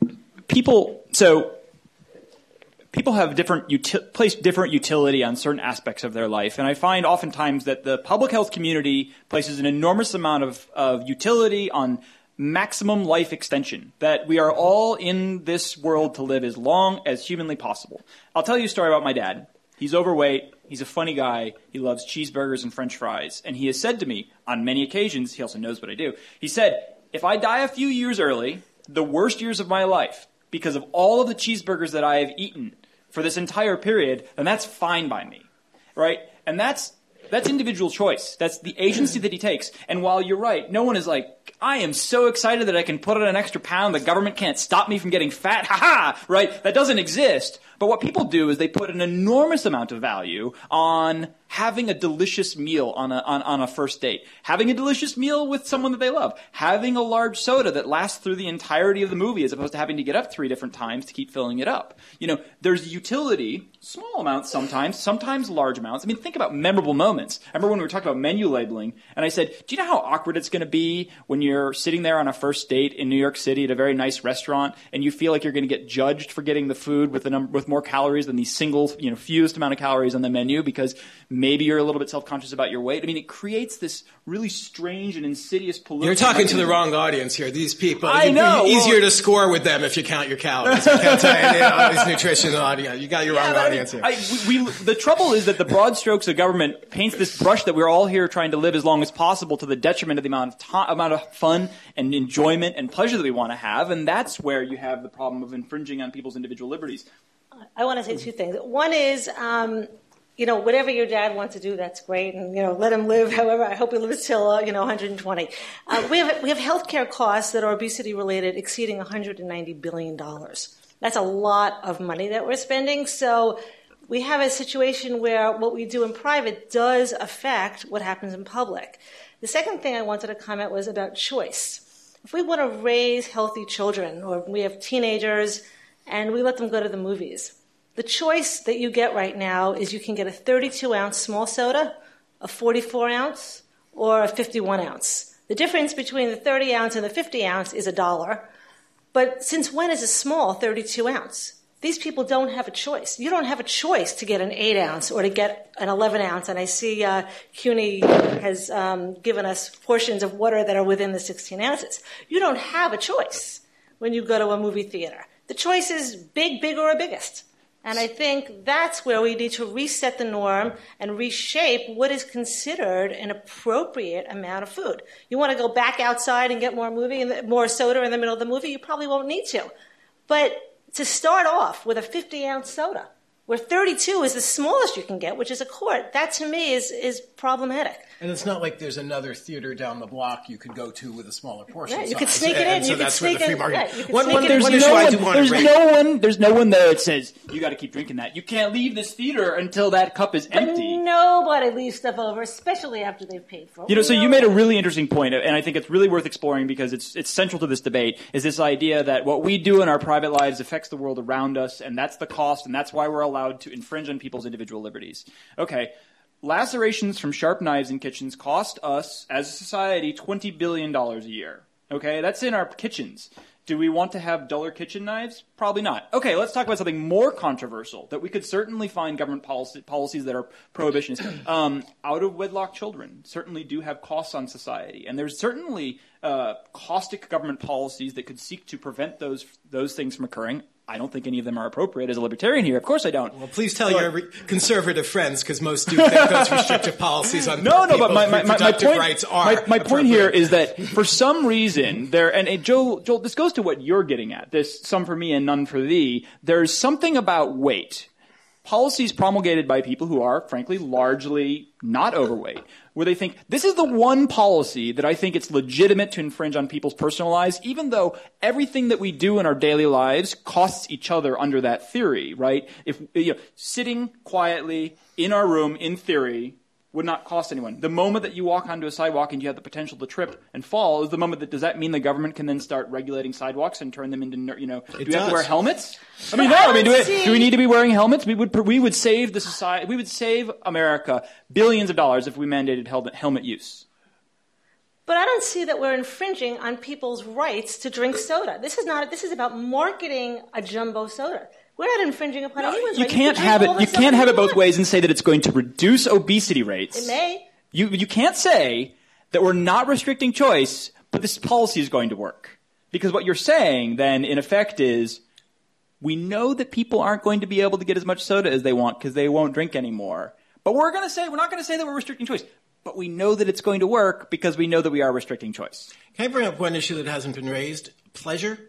People have place different utility on certain aspects of their life. And I find oftentimes that the public health community places an enormous amount of utility on maximum life extension, that we are all in this world to live as long as humanly possible. I'll tell you a story about my dad. He's overweight. He's a funny guy. He loves cheeseburgers and French fries. And he has said to me on many occasions, he also knows what I do, he said, if I die a few years early, the worst years of my life, because of all of the cheeseburgers that I have eaten for this entire period, then that's fine by me, right? And that's individual choice. That's the agency that he takes. And while you're right, no one is like, I am so excited that I can put on an extra pound. The government can't stop me from getting fat. Ha-ha! Right? That doesn't exist. But what people do is they put an enormous amount of value on having a delicious meal on a first date, having a delicious meal with someone that they love, having a large soda that lasts through the entirety of the movie as opposed to having to get up 3 different times to keep filling it up. There's utility, small amounts sometimes large amounts. I mean, think about memorable moments. I remember when we were talking about menu labeling, and I said, do you know how awkward it's going to be when you're sitting there on a first date in New York City at a very nice restaurant, and you feel like you're going to get judged for getting the food with more calories than the single, fewest amount of calories on the menu because maybe you're a little bit self-conscious about your weight. I mean, it creates this really strange and insidious political... You're talking to the wrong audience here. These people, I know. Easier to score with them if you count your calories. I can't tell you, this nutritional audience. You got your wrong audience here. The trouble is that the broad strokes of government paints this brush that we're all here trying to live as long as possible to the detriment of the amount of fun and enjoyment and pleasure that we want to have, and that's where you have the problem of infringing on people's individual liberties. I want to say 2 things. One is whatever your dad wants to do, that's great. And, let him live however. I hope he lives till, 120. We have healthcare costs that are obesity related exceeding $190 billion. That's a lot of money that we're spending. So we have a situation where what we do in private does affect what happens in public. The second thing I wanted to comment was about choice. If we want to raise healthy children, or we have teenagers and we let them go to the movies, the choice that you get right now is you can get a 32-ounce small soda, a 44-ounce, or a 51-ounce. The difference between the 30-ounce and the 50-ounce is $1. But since when is a small 32-ounce? These people don't have a choice. You don't have a choice to get an 8-ounce or to get an 11-ounce. And I see CUNY has given us portions of water that are within the 16 ounces. You don't have a choice when you go to a movie theater. The choice is big, bigger, or biggest. And I think that's where we need to reset the norm and reshape what is considered an appropriate amount of food. You want to go back outside and get more soda in the middle of the movie? You probably won't need to. But to start off with a 50-ounce soda, where 32 is the smallest you can get, which is a quart, that to me is problematic. And it's not like there's another theater down the block you could go to with a smaller portion size. You could sneak it in. So that's where the free market. There's no one there that says you got to keep drinking that. You can't leave this theater until that cup is empty. But nobody leaves stuff over, especially after they've paid for it. So you made a really interesting point, and I think it's really worth exploring because it's central to this debate. Is this idea that what we do in our private lives affects the world around us, and that's the cost, and that's why we're allowed to infringe on people's individual liberties. Okay. Lacerations from sharp knives in kitchens cost us, as a society, $20 billion a year. Okay, that's in our kitchens. Do we want to have duller kitchen knives? Probably not. Okay, let's talk about something more controversial that we could certainly find government policies that are prohibitionist. Out-of-wedlock children certainly do have costs on society, and there's certainly caustic government policies that could seek to prevent those things from occurring. I don't think any of them are appropriate as a libertarian here. Of course I don't. Well, please tell your conservative friends, because most do think those restrictive policies on but my rights are my point here is that for some reason Joel, this goes to what you're getting at. This some for me and none for thee. There's something about weight. Policies promulgated by people who are, frankly, largely not overweight, where they think this is the one policy that I think it's legitimate to infringe on people's personal lives, even though everything that we do in our daily lives costs each other under that theory, right? If sitting quietly in our room, in theory, would not cost anyone. The moment that you walk onto a sidewalk and you have the potential to trip and fall is the moment that, does that mean the government can then start regulating sidewalks and turn them into, do we have to wear helmets? Do we need to be wearing helmets? We would save the society, we would save America billions of dollars if we mandated helmet use. But I don't see that we're infringing on people's rights to drink soda. This is about marketing a jumbo soda. We're not infringing upon anyone's rights. You can't have it both ways and say that it's going to reduce obesity rates. It may. You can't say that we're not restricting choice, but this policy is going to work. Because what you're saying then, in effect, is we know that people aren't going to be able to get as much soda as they want because they won't drink anymore. But we're not going to say that we're restricting choice. But we know that it's going to work because we know that we are restricting choice. Can I bring up one issue that hasn't been raised? Pleasure.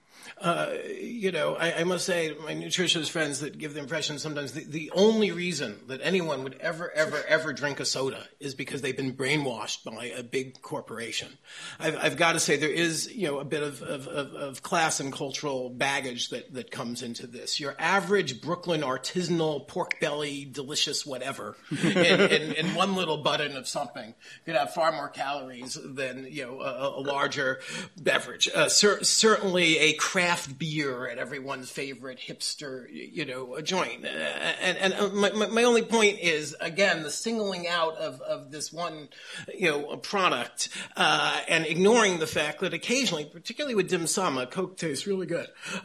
I must say, my nutritionist friends that give the impression sometimes the only reason that anyone would ever drink a soda is because they've been brainwashed by a big corporation. I've got to say there is, a bit of class and cultural baggage that comes into this. Your average Brooklyn artisanal pork belly, delicious whatever, in one little button of something could have far more calories than, a larger beverage. Certainly a craft beer at everyone's favorite hipster, joint. And my only point is, again, the singling out of this one, product, and ignoring the fact that occasionally, particularly with dim sum, Coke tastes really good.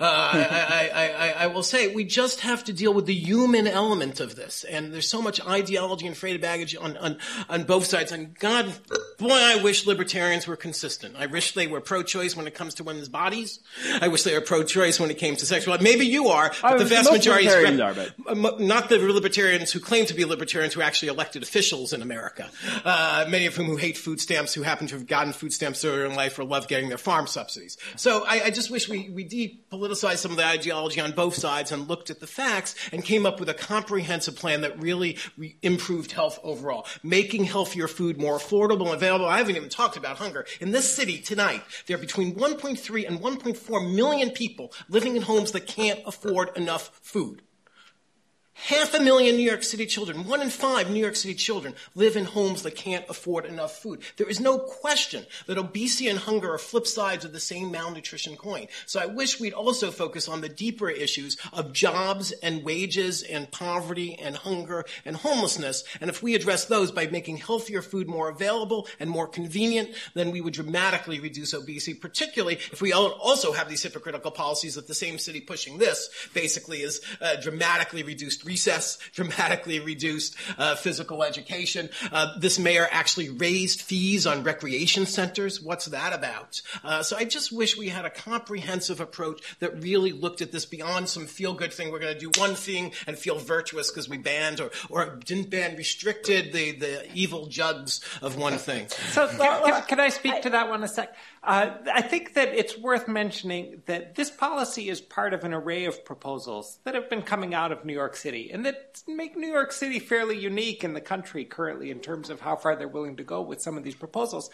I will say we just have to deal with the human element of this. And there's so much ideology and freighted baggage on both sides. And God, boy, I wish libertarians were consistent. I wish they were pro-choice when it comes to women's bodies. I wish they they're pro-choice when it came to sexuality. Maybe you are, but the vast most majority libertarians are, but not the libertarians who claim to be libertarians who are actually elected officials in America. Many of whom who hate food stamps, who happen to have gotten food stamps earlier in life or love getting their farm subsidies. So I just wish we depoliticized some of the ideology on both sides and looked at the facts and came up with a comprehensive plan that really improved health overall, making healthier food more affordable and available. I haven't even talked about hunger. In this city tonight, there are between 1.3 and 1.4 million people living in homes that can't afford enough food. 500,000 New York City children, 1 in 5 New York City children live in homes that can't afford enough food. There is no question that obesity and hunger are flip sides of the same malnutrition coin. So I wish we'd also focus on the deeper issues of jobs and wages and poverty and hunger and homelessness. And if we address those by making healthier food more available and more convenient, then we would dramatically reduce obesity, particularly if we also have these hypocritical policies that the same city pushing this basically is dramatically reduced recess, dramatically reduced physical education. This mayor actually raised fees on recreation centers. What's that about? So I just wish we had a comprehensive approach that really looked at this beyond some feel-good thing. We're going to do one thing and feel virtuous because we banned or didn't ban, restricted the evil jugs of one thing. So can I speak to that one a sec? I think that it's worth mentioning that this policy is part of an array of proposals that have been coming out of New York City and that make New York City fairly unique in the country currently in terms of how far they're willing to go with some of these proposals.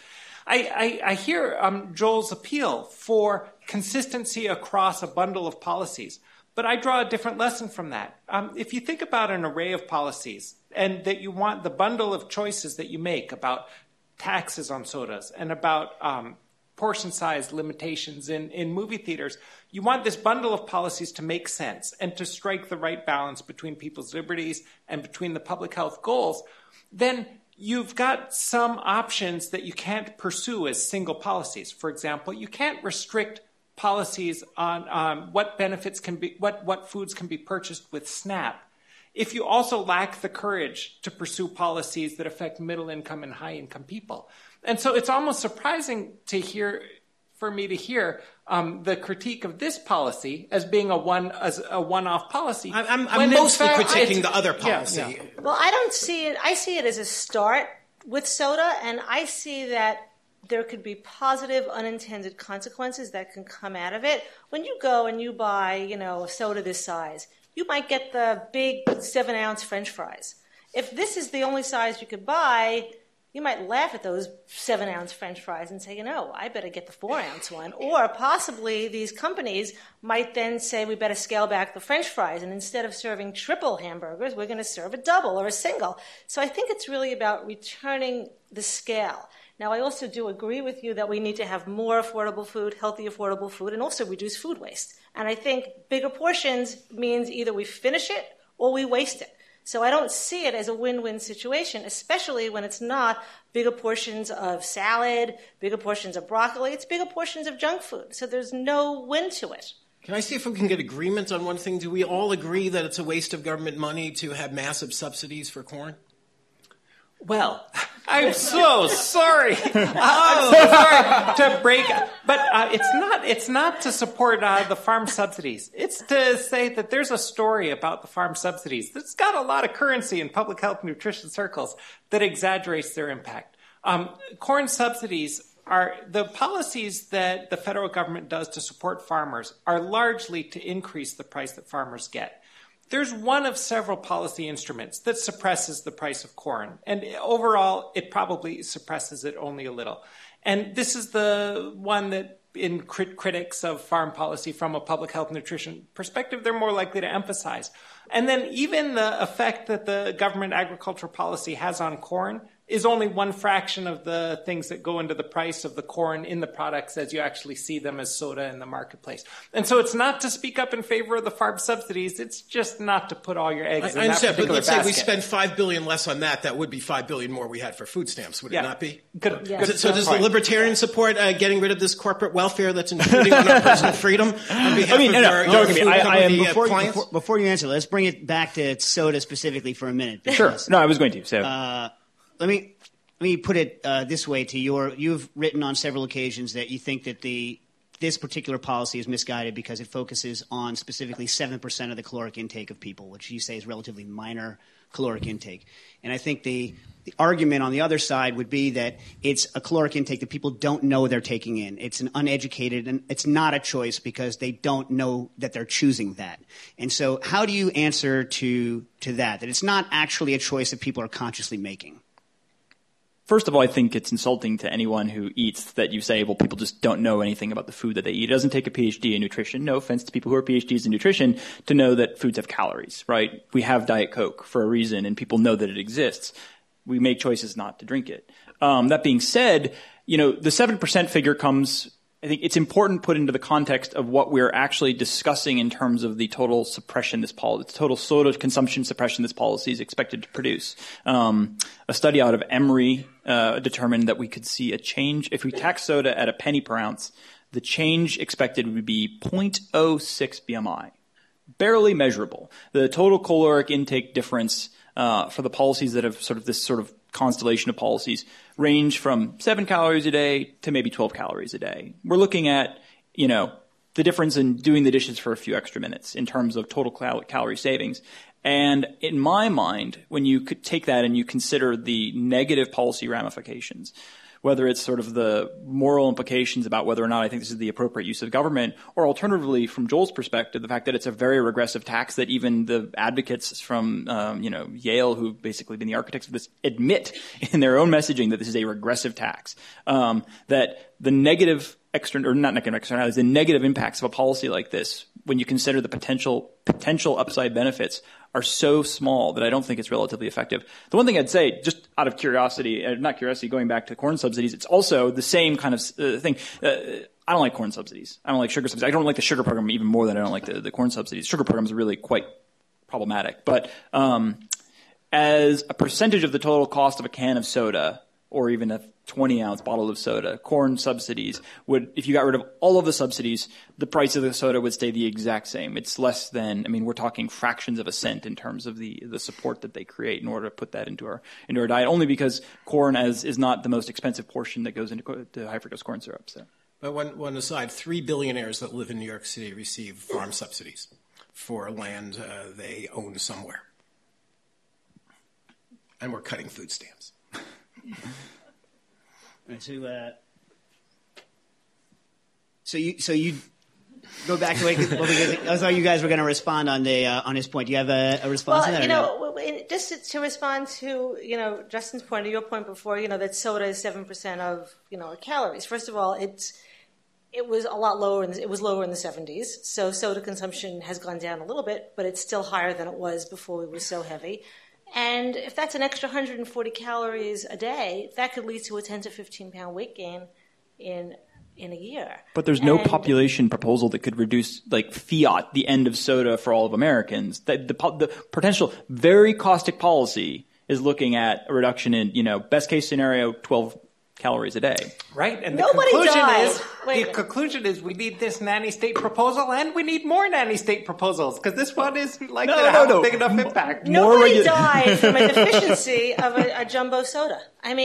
I hear Joel's appeal for consistency across a bundle of policies, but I draw a different lesson from that. If you think about an array of policies and that you want the bundle of choices that you make about taxes on sodas and about portion size limitations in movie theaters, you want this bundle of policies to make sense and to strike the right balance between people's liberties and between the public health goals, then you've got some options that you can't pursue as single policies. For example, you can't restrict policies on what benefits can be, what foods can be purchased with SNAP if you also lack the courage to pursue policies that affect middle income and high income people. And so it's almost surprising for me to hear the critique of this policy as being a one-off policy. I'm mostly critiquing the other policy. Yeah. Well, I don't see it. I see it as a start with soda, and I see that there could be positive unintended consequences that can come out of it. When you go and you buy, a soda this size, you might get the big 7-ounce French fries. If this is the only size you could buy, you might laugh at those 7-ounce French fries and say, I better get the 4-ounce one. Or possibly these companies might then say, we better scale back the French fries, and instead of serving triple hamburgers, we're going to serve a double or a single. So I think it's really about returning the scale. Now, I also do agree with you that we need to have more affordable food, healthy affordable food, and also reduce food waste. And I think bigger portions means either we finish it or we waste it. So I don't see it as a win-win situation, especially when it's not bigger portions of salad, bigger portions of broccoli. It's bigger portions of junk food. So there's no win to it. Can I see if we can get agreement on one thing? Do we all agree that it's a waste of government money to have massive subsidies for corn? Well, I'm so sorry. I'm so sorry to break it. But it's not to support the farm subsidies. It's to say that there's a story about the farm subsidies that's got a lot of currency in public health nutrition circles that exaggerates their impact. Corn subsidies are the policies that the federal government does to support farmers are largely to increase the price that farmers get. There's one of several policy instruments that suppresses the price of corn. And overall, it probably suppresses it only a little. And this is the one that in critics of farm policy from a public health nutrition perspective, they're more likely to emphasize. And then even the effect that the government agricultural policy has on corn is only one fraction of the things that go into the price of the corn in the products as you actually see them as soda in the marketplace. And so it's not to speak up in favor of the farm subsidies. It's just not to put all your eggs in that particular basket. But let's say we spend $5 billion less on that. That would be $5 billion more we had for food stamps, would it not be? Good. Yeah. So does the libertarian support getting rid of this corporate welfare that's intruding on our personal freedom on behalf of your clients? Before you answer, let's bring it back to soda specifically for a minute. Sure. No, I was going to. So. Let me put it this way to you've written on several occasions that you think that the this particular policy is misguided because it focuses on specifically 7% of the caloric intake of people, which you say is relatively minor caloric intake. And I think the argument on the other side would be that it's a caloric intake that people don't know they're taking in. It's an uneducated, and it's not a choice because they don't know that they're choosing that. And so how do you answer to that it's not actually a choice that people are consciously making? First of all, I think it's insulting to anyone who eats that you say, well, people just don't know anything about the food that they eat. It doesn't take a PhD in nutrition. No offense to people who are PhDs in nutrition to know that foods have calories, right? We have Diet Coke for a reason, and people know that it exists. We make choices not to drink it. That being said, the 7% figure comes, I think it's important put into the context of what we're actually discussing in terms of the total suppression total soda consumption suppression this policy is expected to produce. A study out of Emory determined that we could see a change. If we tax soda at a penny per ounce, the change expected would be 0.06 BMI. Barely measurable. The total caloric intake difference for the policies that have this constellation of policies range from 7 calories a day to maybe 12 calories a day. We're looking at, the difference in doing the dishes for a few extra minutes in terms of total calorie savings. And in my mind, when you could take that and you consider the negative policy ramifications, whether it's sort of the moral implications about whether or not I think this is the appropriate use of government, or alternatively, from Joel's perspective, the fact that it's a very regressive tax that even the advocates from, Yale, who've basically been the architects of this, admit in their own messaging that this is a regressive tax. That the negative the negative impacts of a policy like this, when you consider the potential upside benefits, are so small that I don't think it's relatively effective. The one thing I'd say, just out of curiosity, going back to corn subsidies, it's also the same kind of thing. I don't like corn subsidies. I don't like sugar subsidies. I don't like the sugar program even more than I don't like the corn subsidies. Sugar programs are really quite problematic. But as a percentage of the total cost of a can of soda, or even a 20-ounce bottle of soda, corn subsidies would, if you got rid of all of the subsidies, the price of the soda would stay the exact same. It's less than, we're talking fractions of a cent in terms of the support that they create in order to put that into our diet, only because corn is not the most expensive portion that goes into high fructose corn syrup. So. But one aside, 3 billionaires that live in New York City receive farm subsidies for land they own somewhere. And we're cutting food stamps. So you go back to I thought you guys were going to respond on his point. Do you have a response to that? Just to respond to Justin's point or your point before, that soda is 7% of calories. First of all, it was a lot lower. It was lower in the 70s, so soda consumption has gone down a little bit, but it's still higher than it was before we were so heavy. And if that's an extra 140 calories a day, that could lead to a 10 to 15 pound weight gain in a year. But there's no population proposal that could reduce, fiat, the end of soda for all of Americans. The potential very caustic policy is looking at a reduction in, best case scenario, 12 calories a day. Right, and the conclusion is we need this nanny state proposal, and we need more nanny state proposals, because this one is likely to have a big enough impact. Nobody died from a deficiency of a jumbo soda.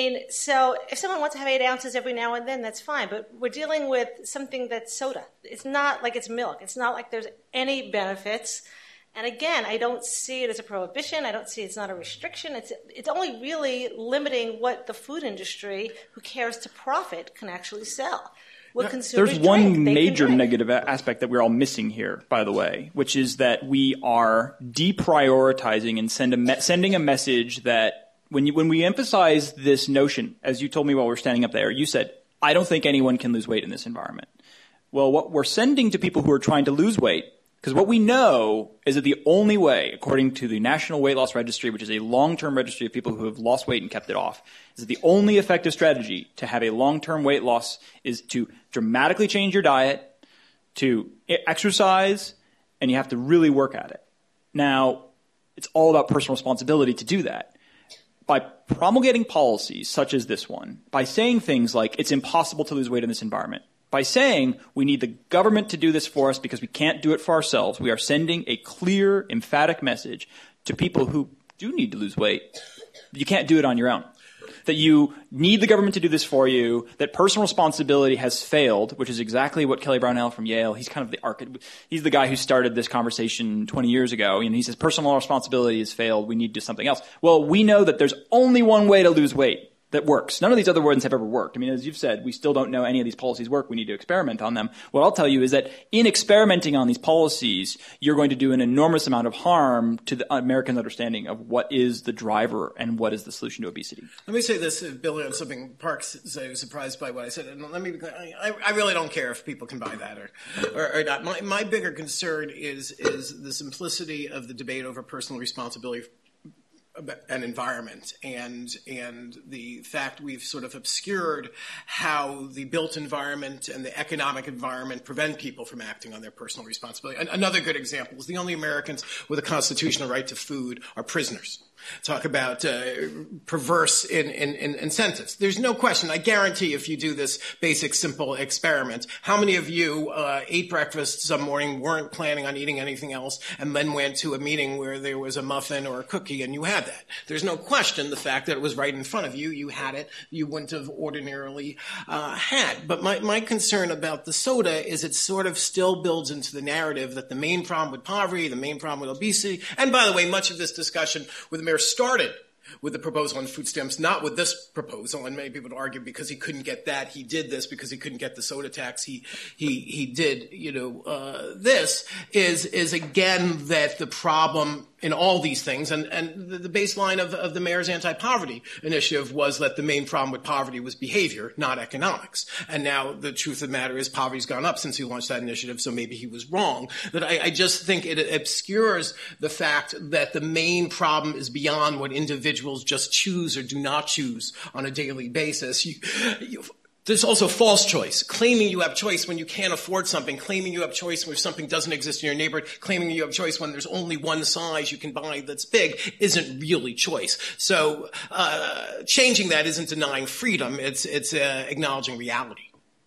So if someone wants to have 8 ounces every now and then, that's fine, but we're dealing with something that's soda. It's not like it's milk. It's not like there's any benefits. And again, I don't see it as a prohibition. I don't see it's not a restriction. It's only really limiting what the food industry, who cares to profit, can actually sell. What consumers There's one major negative aspect that we're all missing here, by the way, which is that we are deprioritizing and sending a message that when we emphasize this notion, as you told me while we were standing up there, you said, I don't think anyone can lose weight in this environment. Well, what we're sending to people who are trying to lose weight, because what we know is that the only way, according to the National Weight Loss Registry, which is a long-term registry of people who have lost weight and kept it off, is that the only effective strategy to have a long-term weight loss is to dramatically change your diet, to exercise, and you have to really work at it. Now, it's all about personal responsibility to do that. By promulgating policies such as this one, by saying things like it's impossible to lose weight in this environment, by saying we need the government to do this for us because we can't do it for ourselves, we are sending a clear, emphatic message to people who do need to lose weight. You can't do it on your own. that you need the government to do this for you, that personal responsibility has failed, which is exactly what Kelly Brownell from Yale, he's kind of he's the guy who started this conversation 20 years ago. He says personal responsibility has failed. We need to do something else. Well, we know that there's only one way to lose weight that works. None of these other ones have ever worked. I mean, as you've said, we still don't know any of these policies work. We need to experiment on them. What I'll tell you is that in experimenting on these policies, you're going to do an enormous amount of harm to the American understanding of what is the driver and what is the solution to obesity. Let me say this, building on something Parks said. I was surprised by what I said. And let me be clear, I really don't care if people can buy that or not. My bigger concern is the simplicity of the debate over personal responsibility an environment and the fact we've sort of obscured how the built environment and the economic environment prevent people from acting on their personal responsibility. Another good example is the only Americans with a constitutional right to food are prisoners. Talk about perverse in incentives. There's no question. I guarantee if you do this basic, simple experiment, how many of you ate breakfast some morning, weren't planning on eating anything else, and then went to a meeting where there was a muffin or a cookie and you had that? There's no question the fact that it was right in front of you, you had it, you wouldn't have ordinarily had. But my concern about the soda is it sort of still builds into the narrative that the main problem with poverty, the main problem with obesity, and by the way, much of this discussion with the mayor started with the proposal on food stamps, not with this proposal. And many people would argue because he couldn't get that, he did this. Because he couldn't get the soda tax, he did, this is again that the problem in all these things, and the baseline of the mayor's anti-poverty initiative was that the main problem with poverty was behavior, not economics. And now the truth of the matter is poverty's gone up since he launched that initiative, so maybe he was wrong. But I just think it obscures the fact that the main problem is beyond what individuals just choose or do not choose on a daily basis. There's also false choice, claiming you have choice when you can't afford something, claiming you have choice when something doesn't exist in your neighborhood, claiming you have choice when there's only one size you can buy that's big isn't really choice. So changing that isn't denying freedom, it's acknowledging reality.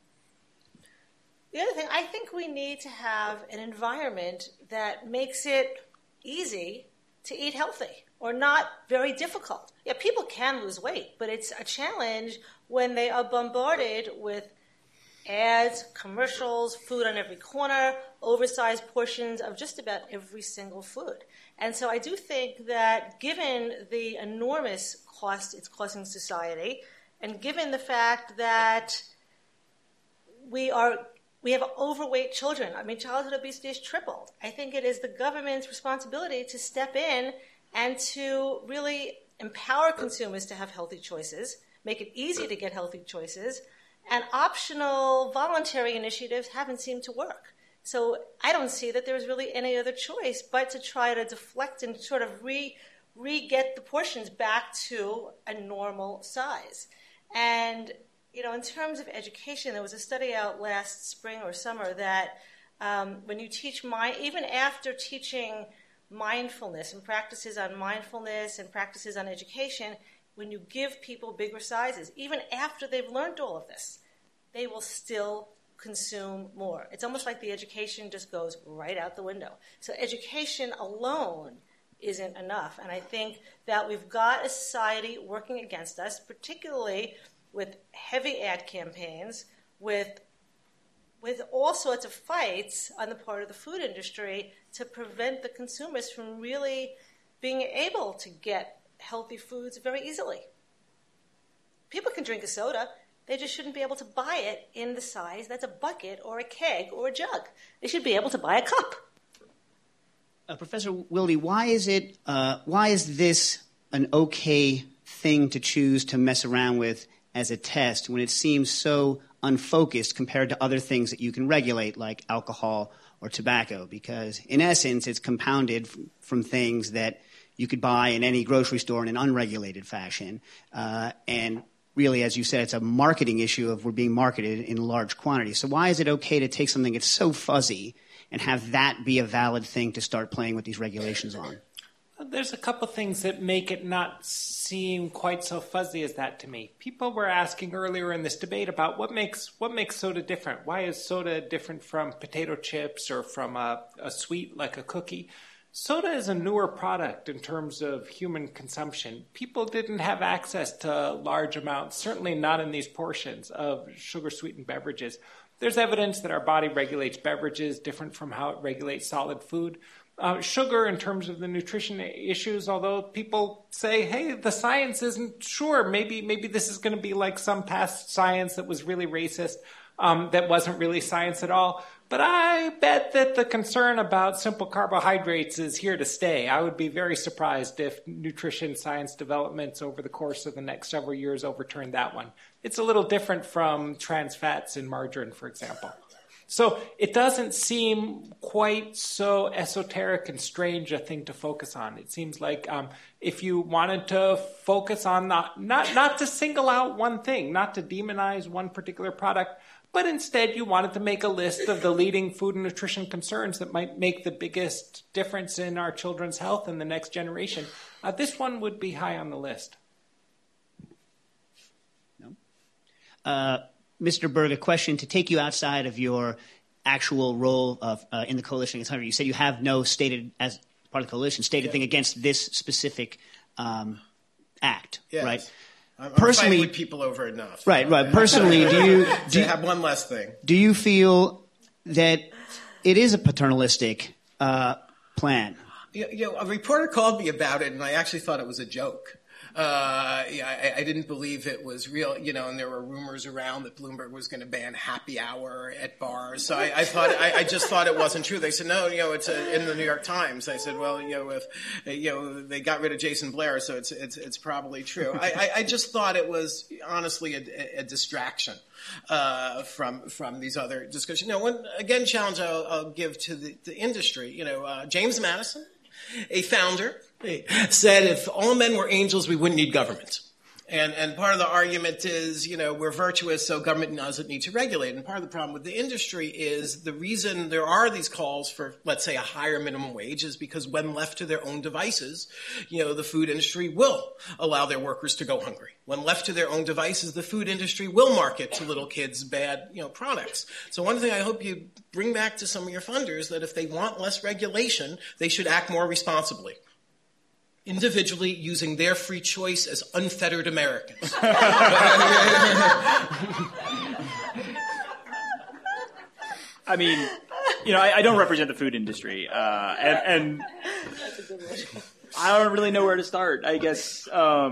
The other thing, I think we need to have an environment that makes it easy to eat healthy or not very difficult. Yeah, people can lose weight, but it's a challenge when they are bombarded with ads, commercials, food on every corner, oversized portions of just about every single food. And so I do think that given the enormous cost it's costing society, and given the fact that we have overweight children, childhood obesity has tripled, I think it is the government's responsibility to step in and to really empower consumers to have healthy choices, make it easy to get healthy choices, and optional voluntary initiatives haven't seemed to work. So I don't see that there's really any other choice but to try to deflect and sort of re-get the portions back to a normal size. And, in terms of education, there was a study out last spring or summer that when you teach even after teaching mindfulness and practices on mindfulness and practices on education, when you give people bigger sizes, even after they've learned all of this, they will still consume more. It's almost like the education just goes right out the window. So education alone isn't enough. And I think that we've got a society working against us, particularly with heavy ad campaigns, with all sorts of fights on the part of the food industry to prevent the consumers from really being able to get healthy foods very easily. People can drink a soda. They just shouldn't be able to buy it in the size that's a bucket or a keg or a jug. They should be able to buy a cup. Professor Wilde, why is this an okay thing to choose to mess around with as a test when it seems so unfocused compared to other things that you can regulate, like alcohol or tobacco? Because in essence, it's compounded from things that you could buy in any grocery store in an unregulated fashion. And really, as you said, it's a marketing issue of we're being marketed in large quantities. So why is it okay to take something that's so fuzzy and have that be a valid thing to start playing with these regulations on? There's a couple things that make it not seem quite so fuzzy as that to me. People were asking earlier in this debate about what makes soda different. Why is soda different from potato chips or from a sweet like a cookie? Soda is a newer product in terms of human consumption. People didn't have access to large amounts, certainly not in these portions, of sugar-sweetened beverages. There's evidence that our body regulates beverages different from how it regulates solid food. Sugar, in terms of the nutrition issues, although people say, hey, the science isn't sure. Maybe this is going to be like some past science that was really racist, that wasn't really science at all. But I bet that the concern about simple carbohydrates is here to stay. I would be very surprised if nutrition science developments over the course of the next several years overturned that one. It's a little different from trans fats in margarine, for example. So it doesn't seem quite so esoteric and strange a thing to focus on. It seems like if you wanted to focus on not to single out one thing, not to demonize one particular product, but instead you wanted to make a list of the leading food and nutrition concerns that might make the biggest difference in our children's health in the next generation, this one would be high on the list. No. Mr. Berg, a question to take you outside of your actual role of in the coalition against hunger. You said you have no stated, as part of the coalition, thing against this specific act, yes. Right? I'm personally, fighting with people over enough. Right. Personally, do you have one less thing? Do you feel that it is a paternalistic plan? A reporter called me about it, and I actually thought it was a joke. I didn't believe it was real, and there were rumors around that Bloomberg was going to ban happy hour at bars. So I just thought it wasn't true. They said, no, it's in the New York Times. I said, well, if they got rid of Jason Blair, so it's probably true. I just thought it was honestly a distraction from these other discussions. One challenge I'll give to the industry. James Madison, a founder, said if all men were angels, we wouldn't need government. And part of the argument is, we're virtuous, so government doesn't need to regulate. And part of the problem with the industry is the reason there are these calls for, let's say, a higher minimum wage is because when left to their own devices, the food industry will allow their workers to go hungry. When left to their own devices, the food industry will market to little kids bad, products. So one thing I hope you bring back to some of your funders, that if they want less regulation, they should act more responsibly. Individually using their free choice as unfettered Americans. I mean, I don't represent the food industry, and I don't really know where to start. I guess,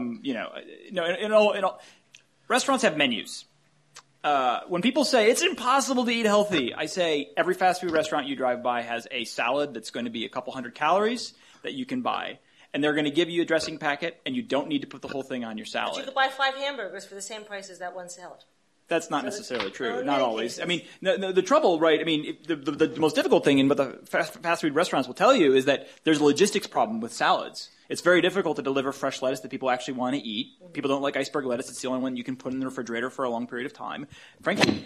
restaurants have menus. When people say it's impossible to eat healthy, I say every fast food restaurant you drive by has a salad that's going to be a couple hundred calories that you can buy. And they're going to give you a dressing packet, and you don't need to put the whole thing on your salad. But you could buy 5 hamburgers for the same price as that one salad. That's not necessarily true. Not always. I mean, the trouble, right? I mean, the most difficult thing in what the fast food restaurants will tell you is that there's a logistics problem with salads. It's very difficult to deliver fresh lettuce that people actually want to eat. People don't like iceberg lettuce. It's the only one you can put in the refrigerator for a long period of time. Frankly,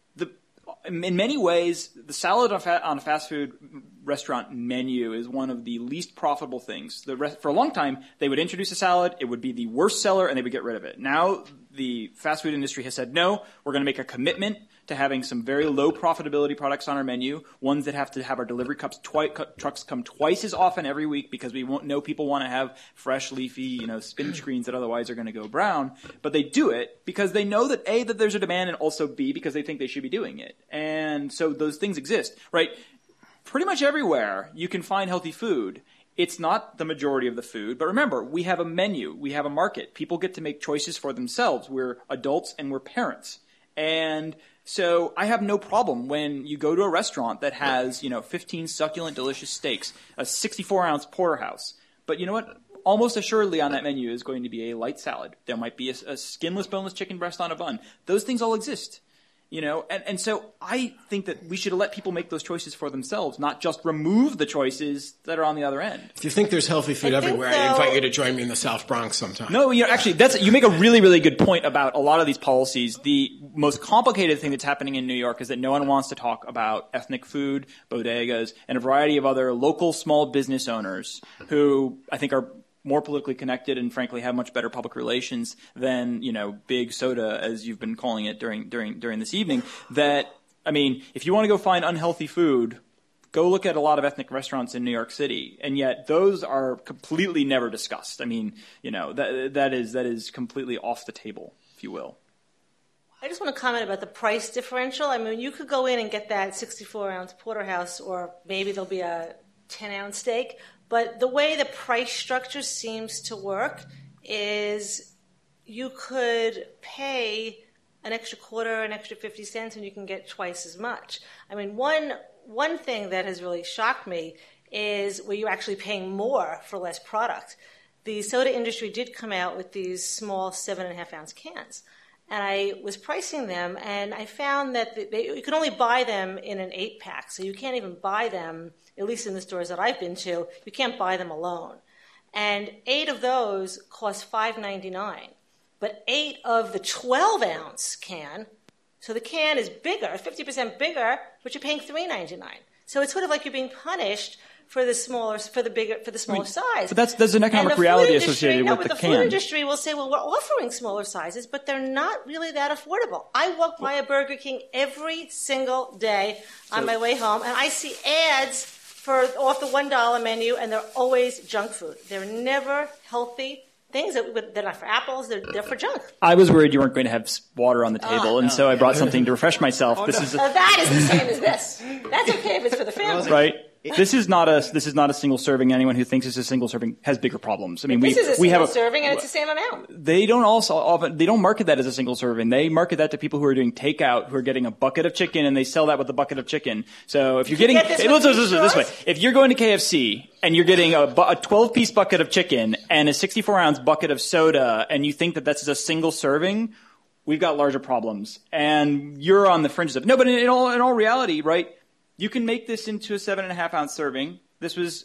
in many ways, the salad on a fast food restaurant menu is one of the least profitable things. For a long time, they would introduce a salad, it would be the worst seller, and they would get rid of it. Now, the fast food industry has said, no, we're going to make a commitment to having some very low profitability products on our menu, ones that have to have our delivery trucks come twice as often every week because we know people want to have fresh, leafy, spinach greens that otherwise are going to go brown. But they do it because they know that A, that there's a demand, and also B, because they think they should be doing it. And so those things exist, right? Pretty much everywhere you can find healthy food. It's not the majority of the food, but remember, we have a menu, we have a market. People get to make choices for themselves. We're adults and we're parents. And so I have no problem when you go to a restaurant that has, 15 succulent, delicious steaks, a 64-ounce porterhouse. But you know what? Almost assuredly on that menu is going to be a light salad. There might be a skinless, boneless chicken breast on a bun. Those things all exist. And so I think that we should let people make those choices for themselves, not just remove the choices that are on the other end. If you think there's healthy food everywhere, I invite you to join me in the South Bronx sometime. No, actually, you make a really, really good point about a lot of these policies. The most complicated thing that's happening in New York is that no one wants to talk about ethnic food, bodegas, and a variety of other local small business owners who I think are more politically connected and frankly have much better public relations than, big soda, as you've been calling it during this evening. That, I mean, if you want to go find unhealthy food, go look at a lot of ethnic restaurants in New York City, and yet those are completely never discussed. I mean, that is completely off the table, if you will. I just want to comment about the price differential. I mean, you could go in and get that 64-ounce porterhouse, or maybe there'll be a 10-ounce steak, but the way the price structure seems to work is you could pay an extra quarter, an extra 50 cents, and you can get twice as much. I mean, one thing that has really shocked me is where you're actually paying more for less product. The soda industry did come out with these small 7.5-ounce cans, and I was pricing them, and I found that you can only buy them in an 8-pack, so you can't even buy them, at least in the stores that I've been to, you can't buy them alone. And 8 of those cost $5.99. But 8 of the 12-ounce can, so the can is bigger, 50% bigger, but you're paying $3.99. So it's sort of like you're being punished for the smaller size. But that's an economic reality associated with the can. The food industry will say, well, we're offering smaller sizes, but they're not really that affordable. I walk by a Burger King every single day on my way home, and I see ads off the $1 menu, and they're always junk food. They're never healthy things. They're not for apples. They're for junk. I was worried you weren't going to have water on the table, so I brought something to refresh myself. That is the same as this. That's okay if it's for the family. Right. This is not a single serving. Anyone who thinks it's a single serving has bigger problems. I mean, this is a single serving, and it's the same amount. They don't market that as a single serving. They market that to people who are doing takeout, who are getting a bucket of chicken, and they sell that with a bucket of chicken. So if you're getting, this way, if you're going to KFC and you're getting a 12-piece bucket of chicken and a 64-ounce bucket of soda, and you think that that's a single serving, we've got larger problems, and you're on the fringes of. No, but in all reality, right? You can make this into a 7.5-ounce serving. This was,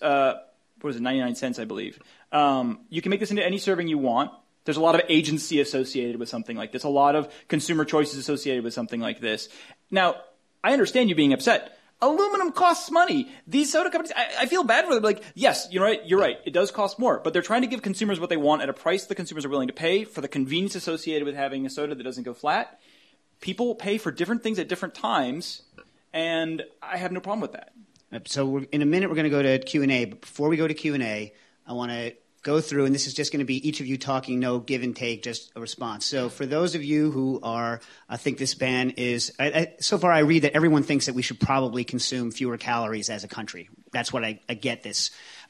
99 cents, I believe. You can make this into any serving you want. There's a lot of agency associated with something like this, a lot of consumer choices associated with something like this. Now, I understand you being upset. Aluminum costs money. These soda companies, I feel bad for them. Like, yes, you're right. It does cost more, but they're trying to give consumers what they want at a price the consumers are willing to pay for the convenience associated with having a soda that doesn't go flat. People pay for different things at different times. And I have no problem with that. So in a minute, we're going to go to Q&A. But before we go to Q&A, I want to go through, and this is just going to be each of you talking, no give and take, just a response. So for those of you who think this ban is so far I read that everyone thinks that we should probably consume fewer calories as a country. That's what I get this.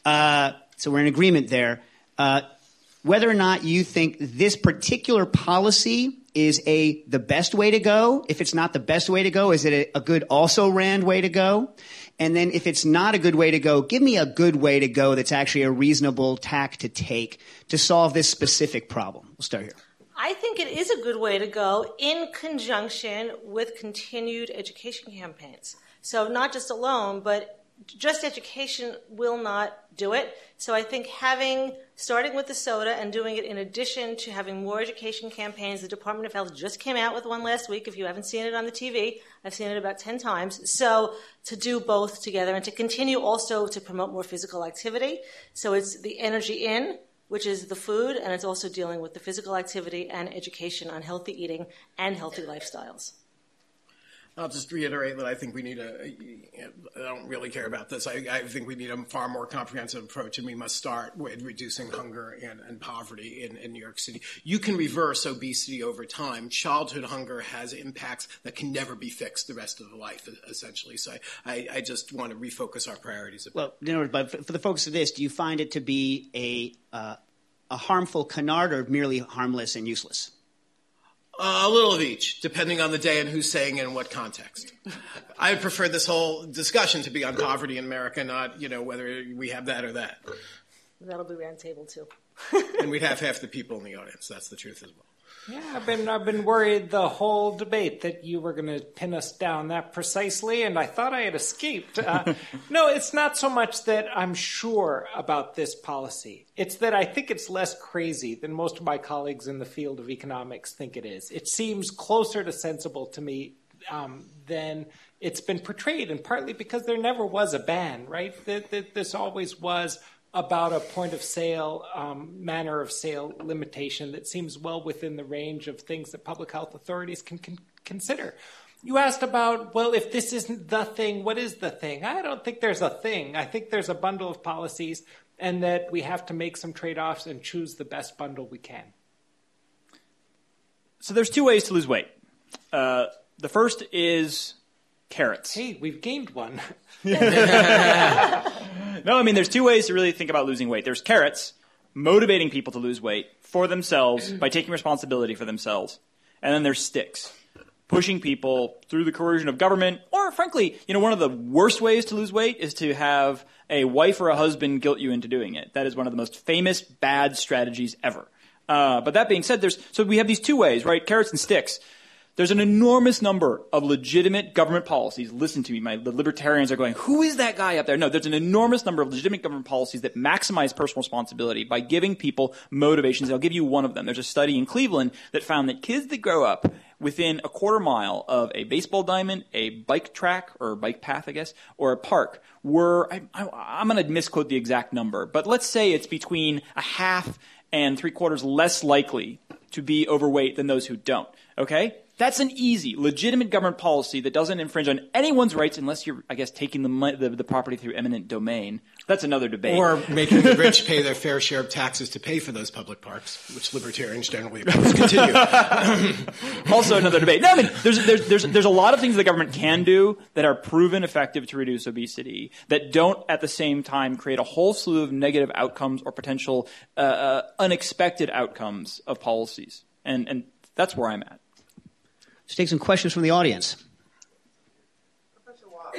So we're in agreement there. Whether or not you think this particular policy is the best way to go. If it's not the best way to go, is it a good also-ran way to go? And then if it's not a good way to go, give me a good way to go that's actually a reasonable tack to take to solve this specific problem. We'll start here. I think it is a good way to go in conjunction with continued education campaigns. So not just alone, but just education will not do it. So I think starting with the soda and doing it in addition to having more education campaigns, the Department of Health just came out with one last week. If you haven't seen it on the TV, I've seen it about 10 times. So to do both together and to continue also to promote more physical activity. So it's the energy in, which is the food, and it's also dealing with the physical activity and education on healthy eating and healthy lifestyles. I'll just reiterate that I think we need I don't really care about this. I think we need a far more comprehensive approach, and we must start with reducing hunger and poverty in New York City. You can reverse obesity over time. Childhood hunger has impacts that can never be fixed the rest of the life, essentially. So I just want to refocus our priorities a bit. Well, but for the focus of this, do you find it to be a harmful canard or merely harmless and useless? A little of each, depending on the day and who's saying it in what context. I would prefer this whole discussion to be on poverty in America, not, whether we have that or that. That'll be round table too. And we'd have half the people in the audience. That's the truth as well. Yeah, I've been worried the whole debate that you were going to pin us down that precisely, and I thought I had escaped. No, it's not so much that I'm sure about this policy. It's that I think it's less crazy than most of my colleagues in the field of economics think it is. It seems closer to sensible to me than it's been portrayed, and partly because there never was a ban, right? This always was about a point of sale, manner of sale limitation that seems well within the range of things that public health authorities can consider. You asked about, well, if this isn't the thing, what is the thing? I don't think there's a thing. I think there's a bundle of policies, and that we have to make some trade-offs and choose the best bundle we can. So there's two ways to lose weight. The first is carrots. Hey, we've gained one. No, I mean, there's two ways to really think about losing weight. There's carrots, motivating people to lose weight for themselves by taking responsibility for themselves. And then there's sticks, pushing people through the coercion of government, or frankly, one of the worst ways to lose weight is to have a wife or a husband guilt you into doing it. That is one of the most famous bad strategies ever. But that being said, so we have these two ways, right? Carrots and sticks. There's an enormous number of legitimate government policies. Listen to me, the libertarians are going, who is that guy up there? No, there's an enormous number of legitimate government policies that maximize personal responsibility by giving people motivations. I'll give you one of them. There's a study in Cleveland that found that kids that grow up within a quarter mile of a baseball diamond, a bike track, or bike path, I guess, or a park were, I'm going to misquote the exact number, but let's say it's between a half and 3/4 less likely to be overweight than those who don't, okay? That's an easy, legitimate government policy that doesn't infringe on anyone's rights unless you're, I guess, taking the property through eminent domain. That's another debate. Or making the rich pay their fair share of taxes to pay for those public parks, which libertarians generally oppose. Continue. Also another debate. No, I mean, there's a lot of things the government can do that are proven effective to reduce obesity that don't at the same time create a whole slew of negative outcomes or potential unexpected outcomes of policies. And that's where I'm at. Let's take some questions from the audience. Professor Watt,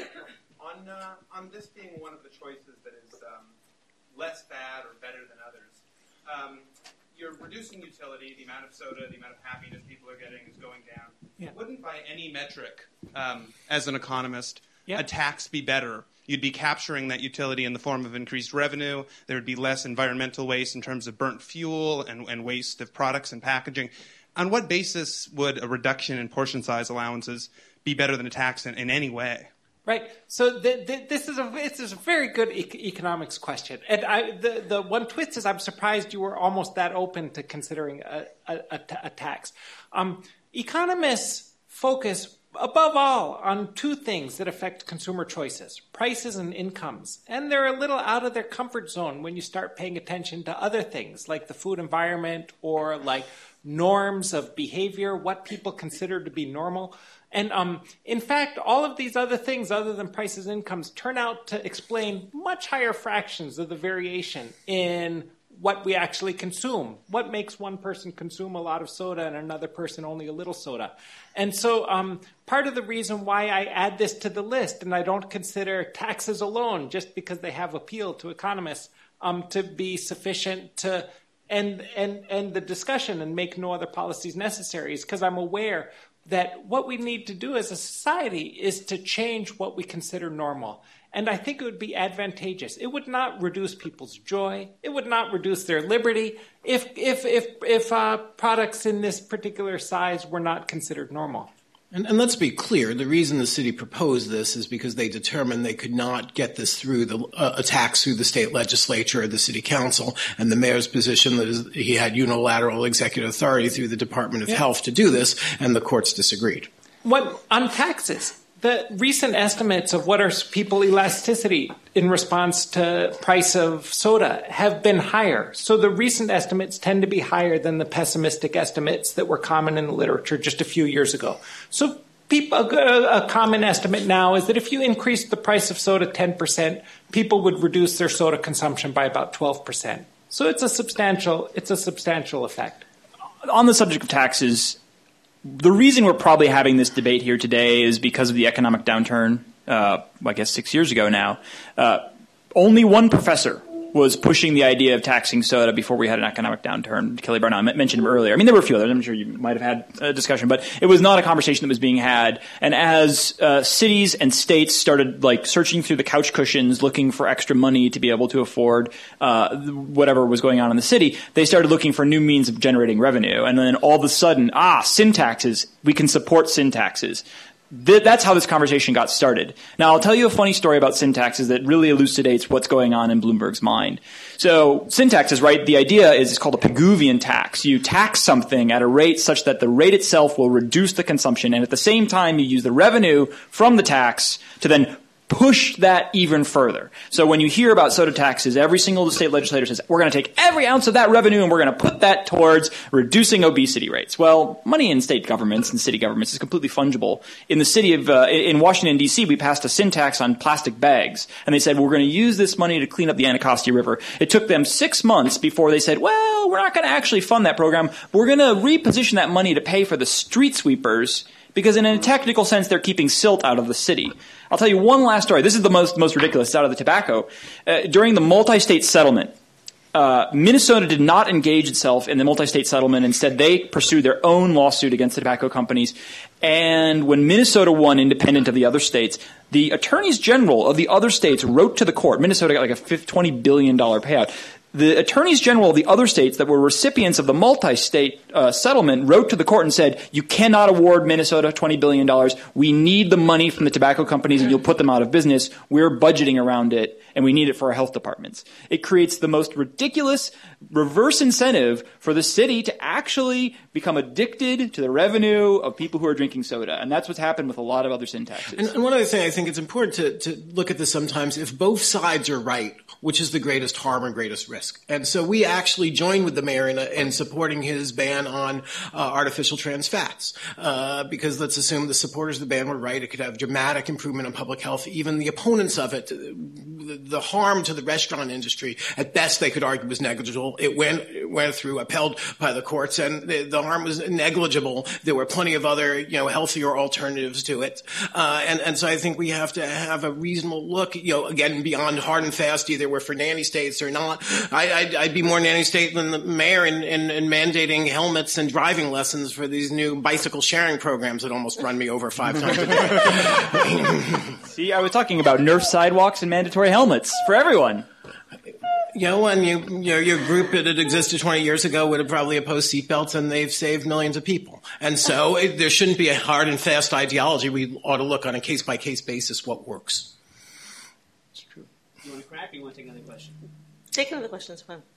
on this being one of the choices that is less bad or better than others, you're reducing utility, the amount of soda, the amount of happiness people are getting is going down. Yeah. Wouldn't by any metric, as an economist, a tax be better? You'd be capturing that utility in the form of increased revenue. There would be less environmental waste in terms of burnt fuel and waste of products and packaging. On what basis would a reduction in portion size allowances be better than a tax in any way? Right. So this is a very good economics question. And the one twist is I'm surprised you were almost that open to considering a tax. Economists focus above all on two things that affect consumer choices, prices and incomes. And they're a little out of their comfort zone when you start paying attention to other things like the food environment or like norms of behavior, what people consider to be normal. And in fact, all of these other things other than prices and incomes turn out to explain much higher fractions of the variation in what we actually consume. What makes one person consume a lot of soda and another person only a little soda? And so part of the reason why I add this to the list and I don't consider taxes alone just because they have appeal to economists to be sufficient to end the discussion and make no other policies necessary is because I'm aware that what we need to do as a society is to change what we consider normal. And I think it would be advantageous. It would not reduce people's joy. It would not reduce their liberty if products in this particular size were not considered normal. And let's be clear, the reason the city proposed this is because they determined they could not get this through a tax through the state legislature or the city council, and the mayor's position that is, he had unilateral executive authority through the Department of Health to do this, and the courts disagreed. On taxes, the recent estimates of what are people elasticity in response to price of soda have been higher. So the recent estimates tend to be higher than the pessimistic estimates that were common in the literature just a few years ago. So a common estimate now is that if you increase the price of soda 10%, people would reduce their soda consumption by about 12%. So it's a substantial effect. On the subject of taxes, the reason we're probably having this debate here today is because of the economic downturn, I guess 6 years ago now. Only one professor was pushing the idea of taxing soda before we had an economic downturn. Kelly Barnett mentioned him earlier. I mean, there were a few others. I'm sure you might have had a discussion, but it was not a conversation that was being had. And as cities and states started searching through the couch cushions, looking for extra money to be able to afford whatever was going on in the city, they started looking for new means of generating revenue. And then all of a sudden, sin taxes, we can support sin taxes. That's how this conversation got started. Now, I'll tell you a funny story about sin taxes that really elucidates what's going on in Bloomberg's mind. So, sin taxes, right? The idea is it's called a Pigouvian tax. You tax something at a rate such that the rate itself will reduce the consumption, and at the same time, you use the revenue from the tax to then push that even further. So when you hear about soda taxes, every single state legislator says, we're going to take every ounce of that revenue and we're going to put that towards reducing obesity rates. Well, money in state governments and city governments is completely fungible. In the city of, in Washington, D.C., we passed a sin tax on plastic bags. And they said, we're going to use this money to clean up the Anacostia River. It took them 6 months before they said, well, we're not going to actually fund that program. We're going to reposition that money to pay for the street sweepers, because in a technical sense, they're keeping silt out of the city. I'll tell you one last story. This is the most ridiculous. It's out of the tobacco. During the multi-state settlement, Minnesota did not engage itself in the multi-state settlement. Instead, they pursued their own lawsuit against the tobacco companies. And when Minnesota won independent of the other states, the attorneys general of the other states wrote to the court. Minnesota got like a $20 billion payout. The attorneys general of the other states that were recipients of the multi-state settlement wrote to the court and said, you cannot award Minnesota $20 billion. We need the money from the tobacco companies and you'll put them out of business. We're budgeting around it and we need it for our health departments. It creates the most ridiculous reverse incentive for the city to actually become addicted to the revenue of people who are drinking soda. And that's what's happened with a lot of other sin taxes. And one other thing, I think it's important to look at this sometimes. If both sides are right, which is the greatest harm and greatest risk? And so we actually joined with the mayor in supporting his ban on artificial trans fats, because let's assume the supporters of the ban were right. It could have dramatic improvement in public health. Even the opponents of it, the harm to the restaurant industry, at best they could argue was negligible. It went through, upheld by the courts, and the harm was negligible. There were plenty of other, healthier alternatives to it. And so I think we have to have a reasonable look, again, beyond hard and fast, either we're for nanny states or not. I'd be more nanny state than the mayor in mandating helmets and driving lessons for these new bicycle sharing programs that almost run me over 5 times a day. See, I was talking about Nerf sidewalks and mandatory helmets for everyone. And your group that existed 20 years ago would have probably opposed seatbelts, and they've saved millions of people. And so there shouldn't be a hard and fast ideology. We ought to look on a case-by-case basis what works. It's true. You want to crack, or you want to take another question? Take another question, it's fine.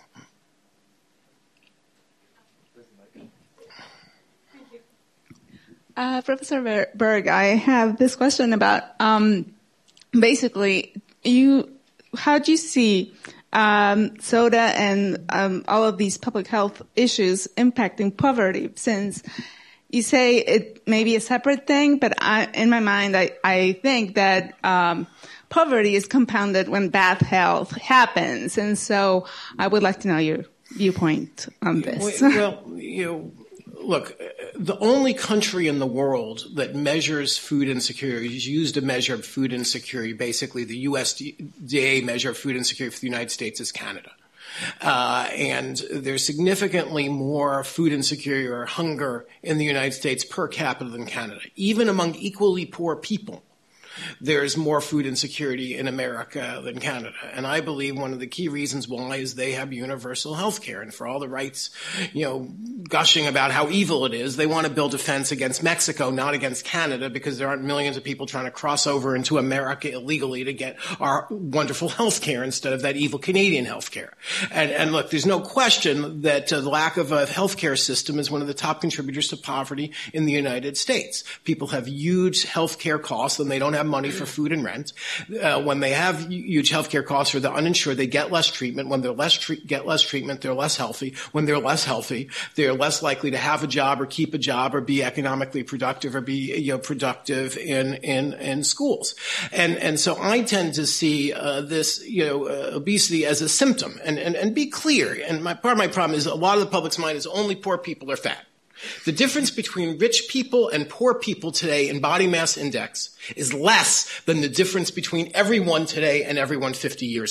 Professor Berg, I have this question about basically how do you see soda and all of these public health issues impacting poverty, since you say it may be a separate thing, but in my mind I think that poverty is compounded when bad health happens, and so I would like to know your viewpoint on this. Well, look, the only country in the world that measures food insecurity, is used to measure food insecurity, basically the USDA measure of food insecurity for the United States, is Canada. And there's significantly more food insecurity or hunger in the United States per capita than Canada. Even among equally poor people, there's more food insecurity in America than Canada. And I believe one of the key reasons why is they have universal health care. And for all the rights, gushing about how evil it is, they want to build a fence against Mexico, not against Canada, because there aren't millions of people trying to cross over into America illegally to get our wonderful health care instead of that evil Canadian health care. And look, there's no question that the lack of a health care system is one of the top contributors to poverty in the United States. People have huge health care costs, and they don't have money for food and rent. When they have huge healthcare costs for the uninsured, they get less treatment. When they get less treatment, they're less healthy. When they're less healthy, they're less likely to have a job or keep a job or be economically productive or be productive in schools. And so I tend to see this obesity as a symptom. And be clear. And part of my problem is a lot of the public's mind is only poor people are fat. The difference between rich people and poor people today in body mass index is less than the difference between everyone today and everyone 50 years ago.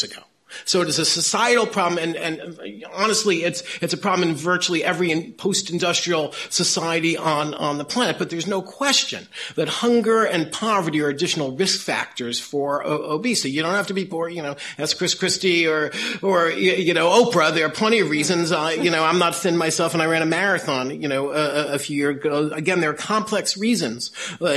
So it is a societal problem, and honestly, it's a problem in virtually every post-industrial society on the planet. But there's no question that hunger and poverty are additional risk factors for obesity. You don't have to be poor, ask Chris Christie or Oprah. There are plenty of reasons. I'm not thin myself, and I ran a marathon, a few years ago. Again, there are complex reasons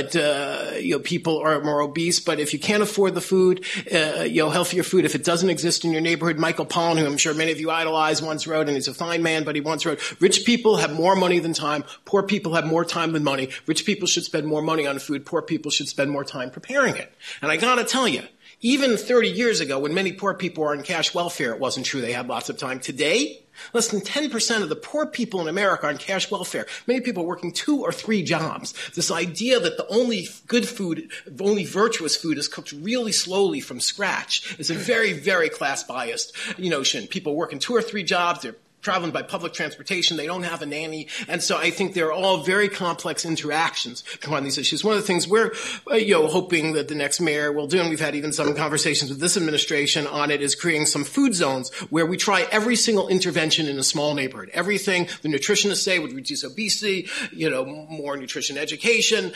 that people are more obese. But if you can't afford the food, healthier food, if it doesn't exist in your neighborhood, Michael Pollan, who I'm sure many of you idolize, once wrote, and he's a fine man, but he once wrote, rich people have more money than time, poor people have more time than money. Rich people should spend more money on food, poor people should spend more time preparing it. And I gotta tell you, even 30 years ago, when many poor people were on cash welfare, it wasn't true they had lots of time. Today, less than 10% of the poor people in America are on cash welfare. Many people are working 2 or 3 jobs. This idea that the only good food, the only virtuous food is cooked really slowly from scratch is a very, very class-biased notion. People working 2 or 3 jobs, they're traveling by public transportation, they don't have a nanny. And so I think they're all very complex interactions on these issues. One of the things we're hoping that the next mayor will do, and we've had even some conversations with this administration on it, is creating some food zones where we try every single intervention in a small neighborhood. Everything the nutritionists say would reduce obesity, more nutrition education,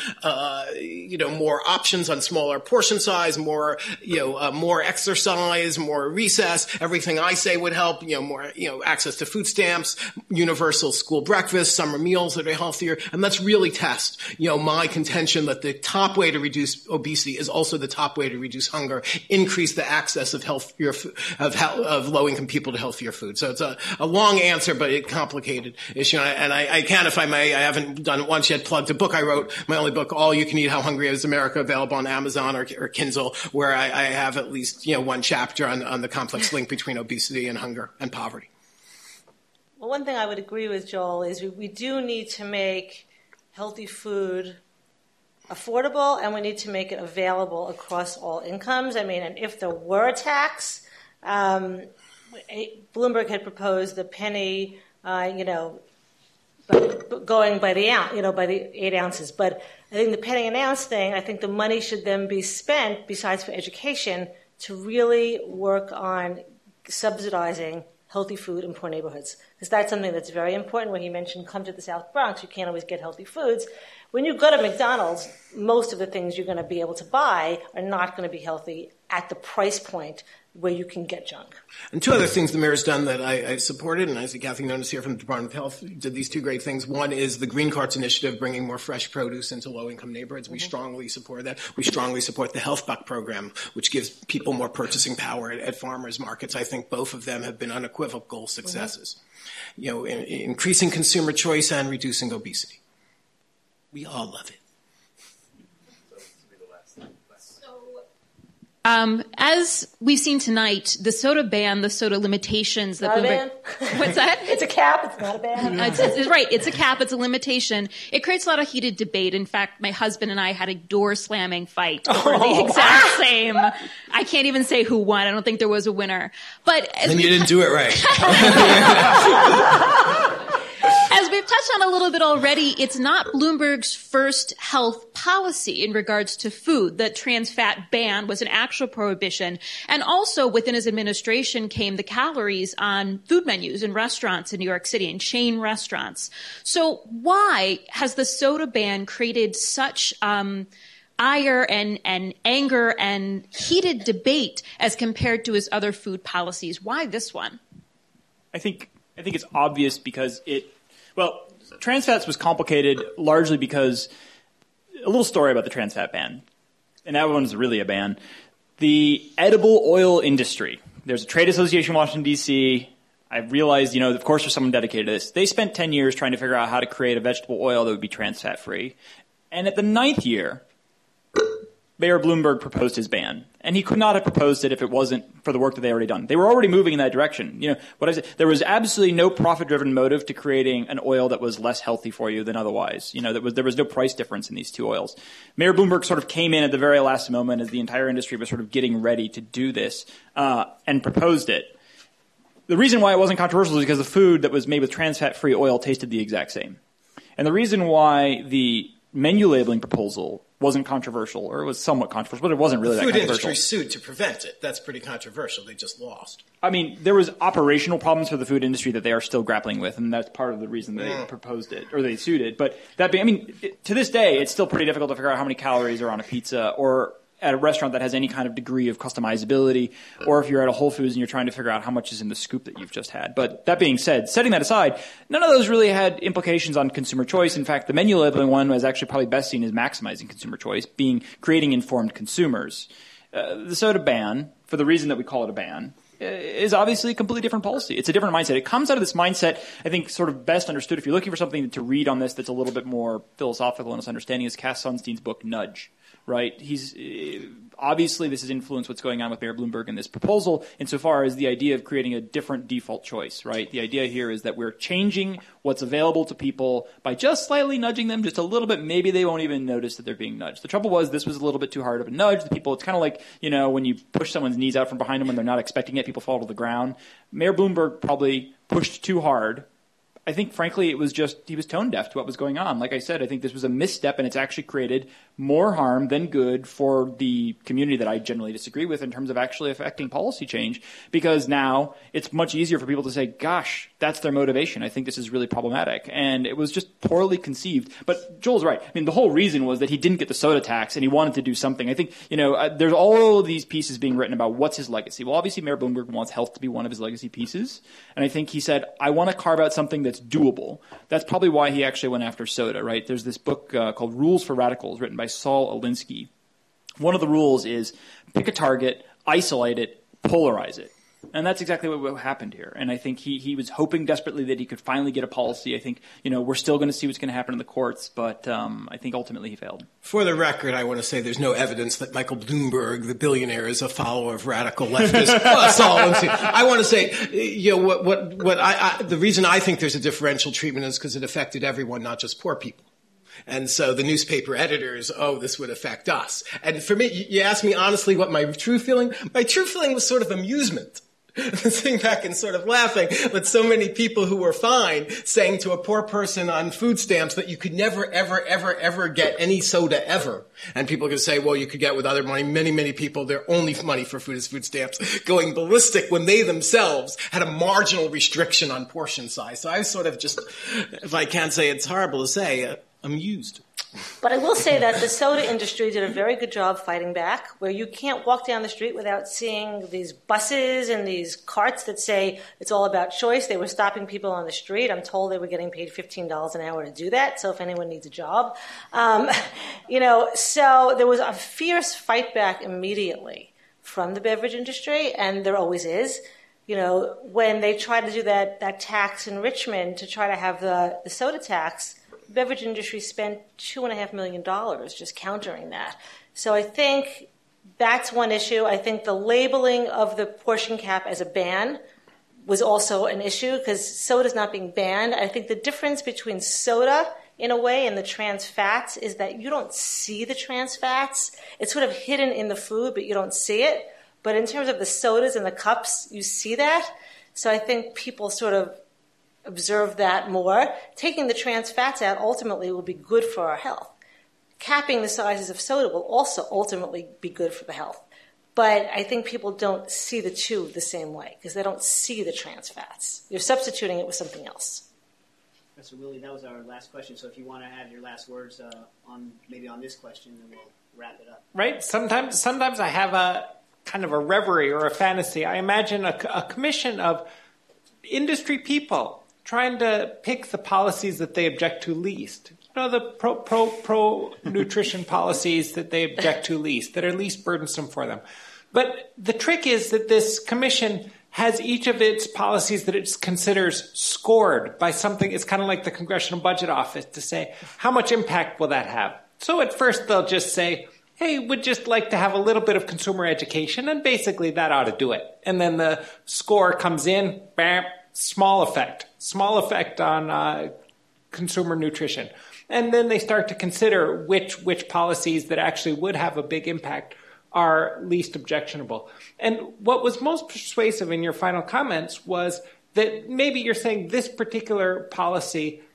more options on smaller portion size, more exercise, more recess. Everything I say would help, more, access to food stamps, universal school breakfast, summer meals that are healthier, and let's really test, my contention that the top way to reduce obesity is also the top way to reduce hunger, increase the access of low-income people to healthier food. So it's a long answer, but a complicated issue. And I can, if I may, I haven't done it once yet, plugged a book I wrote, my only book, All You Can Eat, How Hungry Is America, available on Amazon or Kindle, where I have at least, one chapter on the complex link between obesity and hunger and poverty. Well, one thing I would agree with Joel is we do need to make healthy food affordable, and we need to make it available across all incomes. And if there were a tax, Bloomberg had proposed the penny, going by the ounce, by the 8 ounces. But I think the penny an ounce thing, I think the money should then be spent, besides for education, to really work on subsidizing healthy food in poor neighborhoods. Because that's something that's very important. When he mentioned come to the South Bronx, you can't always get healthy foods. When you go to McDonald's, most of the things you're going to be able to buy are not going to be healthy at the price point where you can get junk. And 2 other things the mayor's done that I supported, and I see Kathy Nonis here from the Department of Health did these 2 great things. One is the Green Carts Initiative, bringing more fresh produce into low-income neighborhoods. We strongly support that. We strongly support the Health Buck program, which gives people more purchasing power at farmers markets. I think both of them have been unequivocal successes. Increasing consumer choice and reducing obesity. We all love it. As we've seen tonight, the soda ban, the soda limitations that Bloomberg... What's that? It's a cap. It's not a ban. It's right. It's a cap. It's a limitation. It creates a lot of heated debate. In fact, my husband and I had a door-slamming fight over the exact same. I can't even say who won. I don't think there was a winner. But then you didn't do it right. As we've touched on a little bit already, it's not Bloomberg's first health policy in regards to food. The trans fat ban was an actual prohibition. And also within his administration came the calories on food menus in restaurants in New York City, in chain restaurants. So why has the soda ban created such ire and anger and heated debate as compared to his other food policies? Why this one? I think it's obvious because trans fats was complicated largely because a little story about the trans fat ban, and that one's really a ban. The edible oil industry. There's a trade association in Washington, D.C. I realized, of course there's someone dedicated to this. They spent 10 years trying to figure out how to create a vegetable oil that would be trans fat free. And at the 9th year, Mayor Bloomberg proposed his ban. And he could not have proposed it if it wasn't for the work that they already done. They were already moving in that direction. What I said, there was absolutely no profit-driven motive to creating an oil that was less healthy for you than otherwise. There was no price difference in these 2 oils. Mayor Bloomberg sort of came in at the very last moment as the entire industry was sort of getting ready to do this, and proposed it. The reason why it wasn't controversial is because the food that was made with trans fat-free oil tasted the exact same. And the reason why the menu labeling proposal wasn't controversial, or it was somewhat controversial, but it wasn't really that controversial. The food industry sued to prevent it. That's pretty controversial. They just lost. I mean, there was operational problems for the food industry that they are still grappling with, and that's part of the reason they proposed it, or they sued it. But that being, I mean, to this day, it's still pretty difficult to figure out how many calories are on a pizza, or at a restaurant that has any kind of degree of customizability, or if you're at a Whole Foods and you're trying to figure out how much is in the scoop that you've just had. But that being said, setting that aside, none of those really had implications on consumer choice. In fact, the menu labeling one was actually probably best seen as maximizing consumer choice, creating informed consumers. The soda ban, for the reason that we call it a ban, is obviously a completely different policy. It's a different mindset. It comes out of this mindset, I think, sort of best understood. If you're looking for something to read on this that's a little bit more philosophical in its understanding, is Cass Sunstein's book, Nudge. Right? He's obviously this has influenced what's going on with Mayor Bloomberg in this proposal insofar as the idea of creating a different default choice, right? The idea here is that we're changing what's available to people by just slightly nudging them just a little bit. Maybe they won't even notice that they're being nudged. The trouble was this was a little bit too hard of a nudge. The people, it's kind of like, when you push someone's knees out from behind them when they're not expecting it, people fall to the ground. Mayor Bloomberg probably pushed too hard. I think, frankly, it was just he was tone deaf to what was going on. Like I said, I think this was a misstep, and it's actually created more harm than good for the community that I generally disagree with in terms of actually affecting policy change, because now it's much easier for people to say, gosh, that's their motivation. I think this is really problematic. And it was just poorly conceived. But Joel's right. I mean, the whole reason was that he didn't get the soda tax, and he wanted to do something. I think, there's all of these pieces being written about what's his legacy. Well, obviously, Mayor Bloomberg wants health to be one of his legacy pieces. And I think he said, I want to carve out something that's doable. That's probably why he actually went after soda, right? There's this book called Rules for Radicals written by Saul Alinsky. One of the rules is pick a target, isolate it, polarize it. And that's exactly what happened here. And I think he was hoping desperately that he could finally get a policy. I think, we're still going to see what's going to happen in the courts, but I think ultimately he failed. For the record, I want to say there's no evidence that Michael Bloomberg, the billionaire, is a follower of radical leftists. I want to say, the reason I think there's a differential treatment is because it affected everyone, not just poor people. And so the newspaper editors, this would affect us. And for me, you asked me honestly what my true feeling was sort of amusement. Sitting back and sort of laughing with so many people who were fine saying to a poor person on food stamps that you could never, ever, ever, ever get any soda ever. And people could say, well, you could get with other money. Many, many people, their only money for food is food stamps, going ballistic when they themselves had a marginal restriction on portion size. So I was sort of just, if I can't say it's horrible to say, amused. But I will say that the soda industry did a very good job fighting back, where you can't walk down the street without seeing these buses and these carts that say it's all about choice. They were stopping people on the street. I'm told they were getting paid $15 an hour to do that, so if anyone needs a job. So there was a fierce fight back immediately from the beverage industry, and there always is. When they tried to do that tax in Richmond to try to have the soda tax, the beverage industry spent $2.5 million just countering that. So I think that's one issue. I think the labeling of the portion cap as a ban was also an issue because soda's not being banned. I think the difference between soda, in a way, and the trans fats is that you don't see the trans fats. It's sort of hidden in the food, but you don't see it. But in terms of the sodas and the cups, you see that. So I think people sort of observe that more. Taking the trans fats out ultimately will be good for our health. Capping the sizes of soda will also ultimately be good for the health. But I think people don't see the two the same way because they don't see the trans fats. You're substituting it with something else. Professor Willie, that was our last question. So if you want to have your last words on this question, then we'll wrap it up. Right. Sometimes I have a kind of a reverie or a fantasy. I imagine a commission of industry people trying to pick the policies that they object to least. The pro nutrition policies that they object to least, that are least burdensome for them. But the trick is that this commission has each of its policies that it considers scored by something. It's kind of like the Congressional Budget Office to say, how much impact will that have? So at first they'll just say, hey, we'd just like to have a little bit of consumer education, and basically that ought to do it. And then the score comes in, bam, small effect on consumer nutrition. And then they start to consider which policies that actually would have a big impact are least objectionable. And what was most persuasive in your final comments was that maybe you're saying this particular policy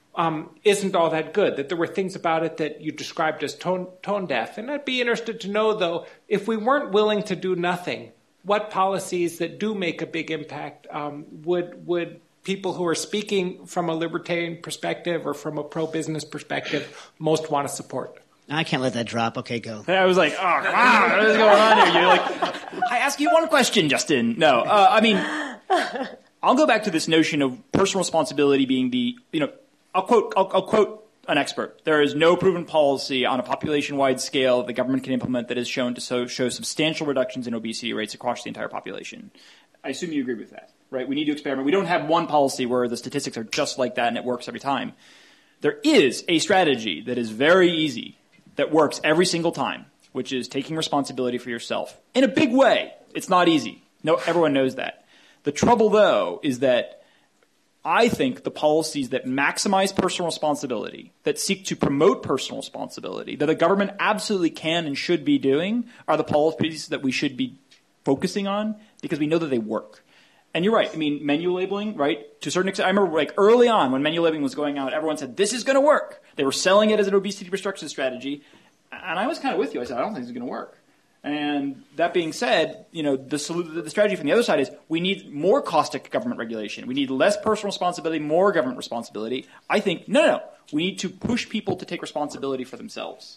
isn't all that good, that there were things about it that you described as tone deaf. And I'd be interested to know, though, if we weren't willing to do nothing, what policies that do make a big impact would people who are speaking from a libertarian perspective or from a pro-business perspective most want to support? I can't let that drop. Okay, go. I was like, oh, come on, what is going on here? You're like, I ask you one question, Justin. No, I mean, I'll go back to this notion of personal responsibility being the, I'll quote an expert. There is no proven policy on a population-wide scale that the government can implement that is shown to show substantial reductions in obesity rates across the entire population. I assume you agree with that, right? We need to experiment. We don't have one policy where the statistics are just like that and it works every time. There is a strategy that is very easy, that works every single time, which is taking responsibility for yourself. In a big way. It's not easy. No, everyone knows that. The trouble, though, is that I think the policies that maximize personal responsibility, that seek to promote personal responsibility, that the government absolutely can and should be doing, are the policies that we should be focusing on because we know that they work. And you're right. I mean, menu labeling, right? To a certain extent, I remember like early on when menu labeling was going out, everyone said, this is going to work. They were selling it as an obesity restriction strategy. And I was kind of with you. I said, I don't think this is going to work. And that being said, the strategy from the other side is we need more caustic government regulation. We need less personal responsibility, more government responsibility. I think, no. We need to push people to take responsibility for themselves.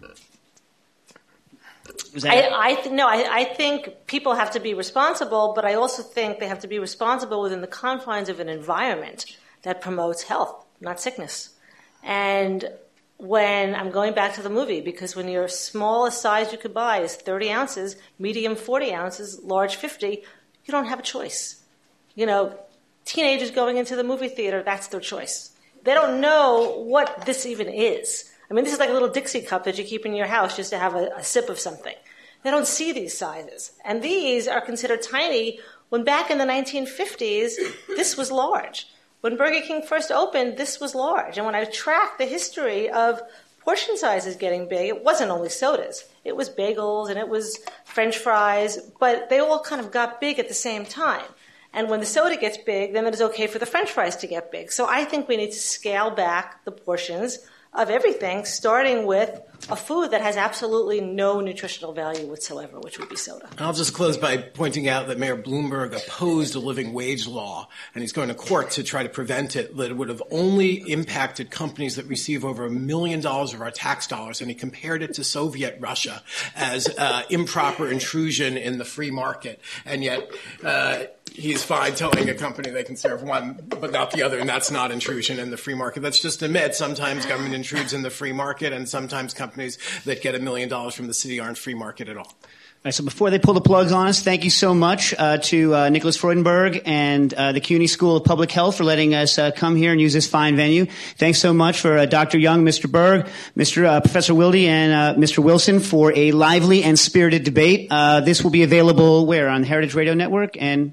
I think people have to be responsible, but I also think they have to be responsible within the confines of an environment that promotes health, not sickness. And when I'm going back to the movie, because when your smallest size you could buy is 30 ounces, medium 40 ounces, large 50, you don't have a choice. Teenagers going into the movie theater, that's their choice. They don't know what this even is. I mean, this is like a little Dixie cup that you keep in your house just to have a sip of something. They don't see these sizes. And these are considered tiny when back in the 1950s, this was large. When Burger King first opened, this was large. And when I tracked the history of portion sizes getting big, it wasn't only sodas. It was bagels and it was French fries, but they all kind of got big at the same time. And when the soda gets big, then it is okay for the French fries to get big. So I think we need to scale back the portions of everything, starting with a food that has absolutely no nutritional value whatsoever, which would be soda. I'll just close by pointing out that Mayor Bloomberg opposed a living wage law, and he's going to court to try to prevent it, that it would have only impacted companies that receive over $1 million of our tax dollars, and he compared it to Soviet Russia as improper intrusion in the free market. And yet he's fine telling a company they can serve one but not the other, and that's not intrusion in the free market. Let's just admit sometimes government intrudes in the free market, and sometimes companies that get $1 million from the city aren't free market at all. All right, so before they pull the plugs on us, thank you so much to Nicholas Freudenberg and the CUNY School of Public Health for letting us come here and use this fine venue. Thanks so much for Dr. Young, Mr. Berg, Professor Wilde, and Mr. Wilson for a lively and spirited debate. This will be available where? On Heritage Radio Network and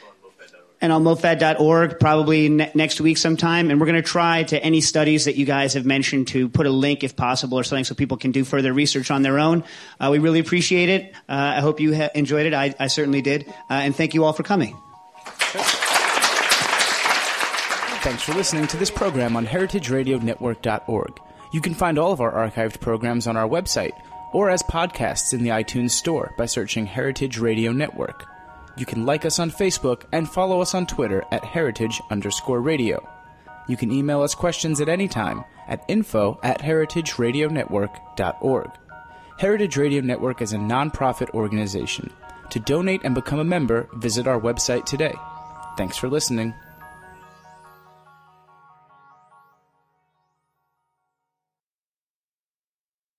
on MoFad.org probably next week sometime. And we're going to try to any studies that you guys have mentioned to put a link if possible or something so people can do further research on their own. We really appreciate it. I hope you enjoyed it. I certainly did. And thank you all for coming. Thanks for listening to this program on heritageradionetwork.org. You can find all of our archived programs on our website or as podcasts in the iTunes Store by searching Heritage Radio Network. You can like us on Facebook and follow us on Twitter at @heritage_radio. You can email us questions at any time at info@heritageradionetwork.org. Heritage Radio Network is a non-profit organization. To donate and become a member, visit our website today. Thanks for listening.